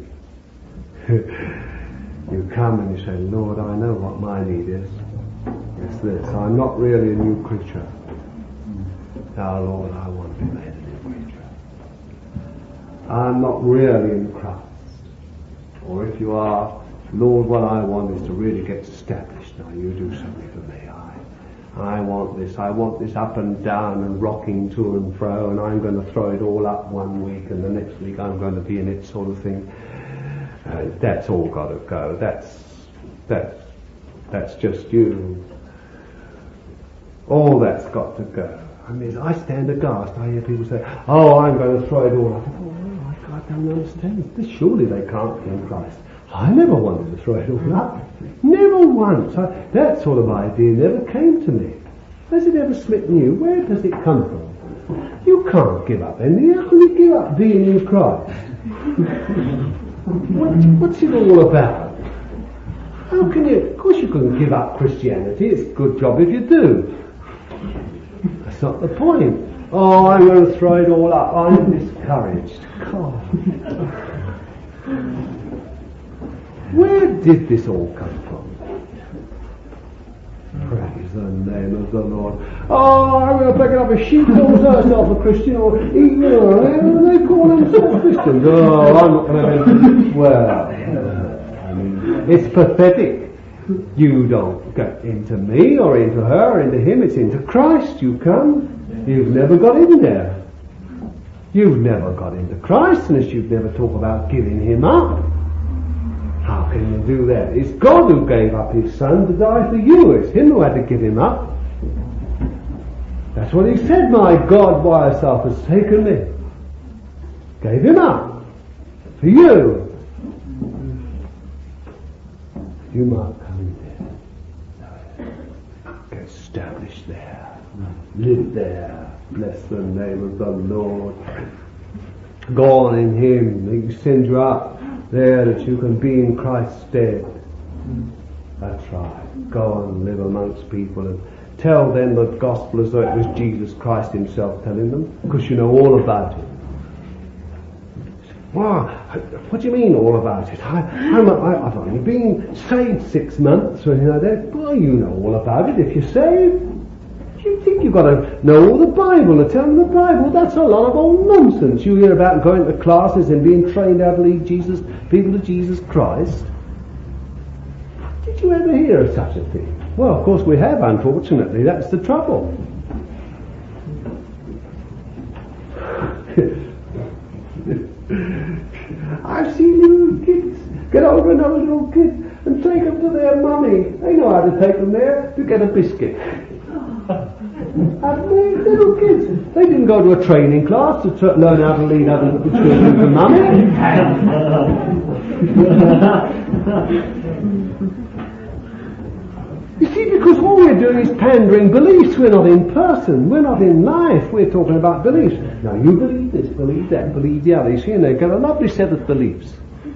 You come and you say, Lord, I know what my need is. It's this. I'm not really a new creature. Now, Lord, I want to be made a new creature. I'm not really in Christ. Or if you are, Lord, what I want is to really get established. Now, you do something for me. I, I want this. I want this up and down and rocking to and fro, and I'm going to throw it all up one week, and the next week I'm going to be in it, sort of thing. Uh, that's all got to go. That's that's that's just you. All that's got to go. I mean, I stand aghast. I hear people say, "Oh, I'm going to throw it all up." Oh, my God, I don't understand this. Surely they can't be in Christ. I never wanted to throw it all up. Never once. I, that sort of idea never came to me. Has it ever smitten you? Where does it come from? You can't give up anything. How can you give up being in Christ? what, what's it all about? How can you? Of course you couldn't give up Christianity. It's a good job if you do. That's not the point. Oh, I'm going to throw it all up. I'm discouraged. God. Where did this all come from? Praise the name of the Lord. Oh, I'm going to pick it up a sheep calls herself a Christian, or you know, they call themselves Christians. Oh, I'm not going to have. Well, I mean, it's pathetic. You don't get into me or into her or into him. It's into Christ you come. You've never got in there. You've never got into Christ unless you've never talked about giving him up. How can you do that? It's God who gave up his son to die for you. It's him who had to give him up. That's what he said. My God, why yourself has taken me. Gave him up for you. You might come in there. Get established there. Live there. Bless the name of the Lord. Go on in Him. He sends you up there that you can be in Christ's stead. That's right. Go and live amongst people and tell them the gospel as though it was Jesus Christ Himself telling them, because you know all about it. Wow, what do you mean all about it? I, I'm, I, I've only been saved six months or anything like that. Well, you know all about it if you're saved. Do you think you've got to know all the Bible and tell them the Bible? That's a lot of old nonsense. You hear about going to classes and being trained how to lead Jesus, people to Jesus Christ. Did you ever hear of such a thing? Well, of course we have, unfortunately. That's the trouble. I've seen little kids get over another little kid and take them to their mummy. They know how to take them there to get a biscuit. And they, little kids, they didn't go to a training class to t- learn how to lead other children to mummy. You see, because all we're doing is pandering beliefs. We're not in person. We're not in life. We're talking about beliefs. Now, you believe this, believe that, believe the other. You see, and they've got a lovely set of beliefs.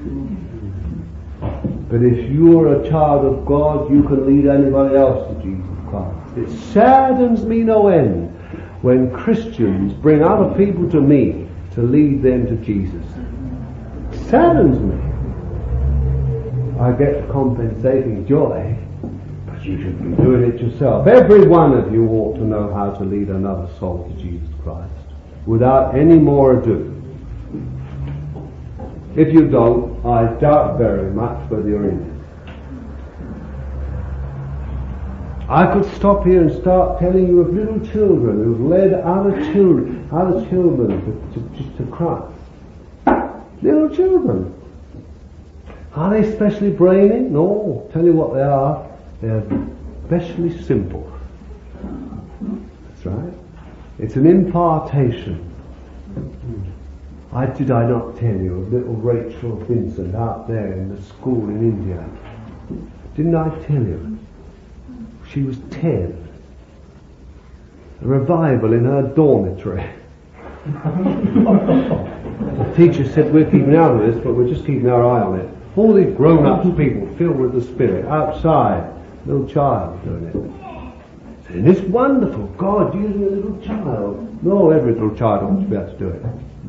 But if you're a child of God, you can lead anybody else to Jesus Christ. It saddens me no end when Christians bring other people to me to lead them to Jesus. It saddens me. I get compensating joy. You should be doing it yourself. Every one of you ought to know how to lead another soul to Jesus Christ without any more ado. If you don't, I doubt very much whether you're in it. I could stop here and start telling you of little children who've led other children, other children to, to, to Christ. Little children. Are they specially brainy? No. I'll tell you what they are. They're especially simple. That's right. It's an impartation. I did I not tell you of little Rachel Vincent out there in the school in India? Didn't I tell you? She was ten. A revival in her dormitory. The teacher said we're keeping out of this, but we're just keeping our eye on it. All these grown-up people filled with the Spirit outside. Little child doing it. And it's wonderful. God using a little child. No, every little child ought to be able to do it.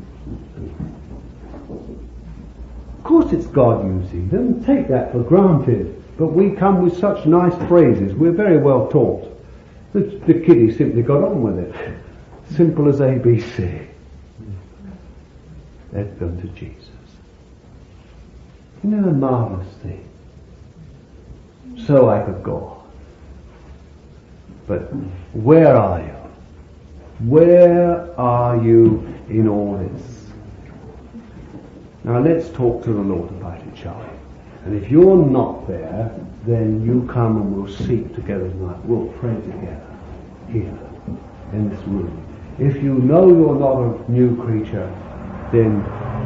Of course it's God using them. Take that for granted. But we come with such nice phrases. We're very well taught. The, the kiddie simply got on with it. Simple as A B C. Led them to Jesus. Isn't that a marvellous thing? So I could go on. But where are you? Where are you in all this? Now let's talk to the Lord about it, shall we? And if you're not there, then you come and we'll seek together tonight. We'll pray together here in this room. If you know you're not a new creature, then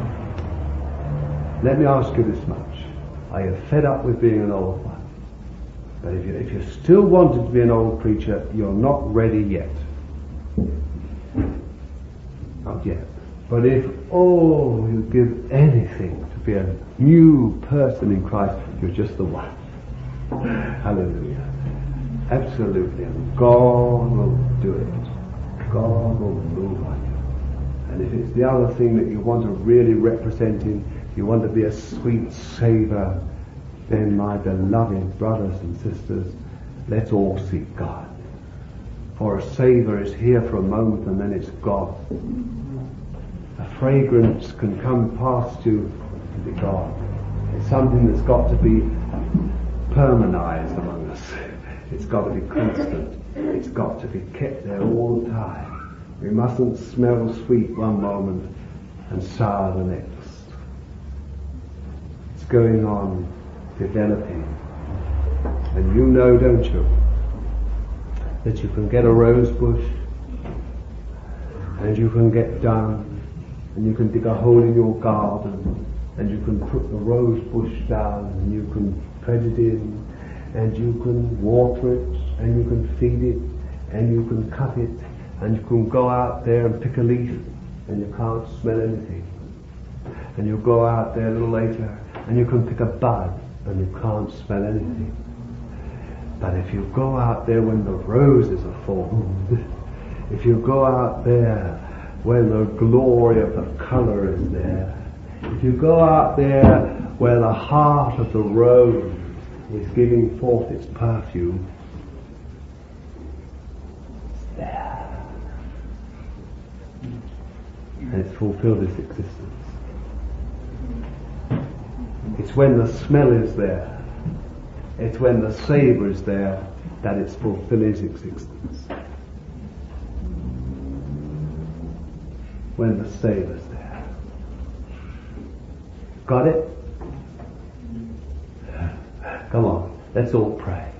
let me ask you this much. Are you fed up with being an old one? But if you, if you still wanted to be an old preacher, you're not ready yet. Not yet. But if, oh, you give anything to be a new person in Christ, you're just the one. Hallelujah. Absolutely. And God will do it. God will move on you. And if it's the other thing that you want to really represent Him, you want to be a sweet savour, then my beloved brothers and sisters, let's all seek God. For a savour is here for a moment and then it's gone. A fragrance can come past you and be gone. It's something that's got to be permanized among us. It's got to be constant. It's got to be kept there all the time. We mustn't smell sweet one moment and sour the next. It's going on, developing. And you know, don't you, that you can get a rose bush and you can get down and you can dig a hole in your garden and you can put the rose bush down and you can put it in and you can water it and you can feed it and you can cut it and you can go out there and pick a leaf and you can't smell anything. And you go out there a little later and you can pick a bud and you can't smell anything. But if you go out there when the roses are formed, if you go out there when the glory of the colour is there, if you go out there where the heart of the rose is giving forth its perfume, it's there. And it's fulfilled its existence. It's when the smell is there, it's when the savour is there that it's fulfilling its existence. When the savour is there. Got it? Come on, let's all pray.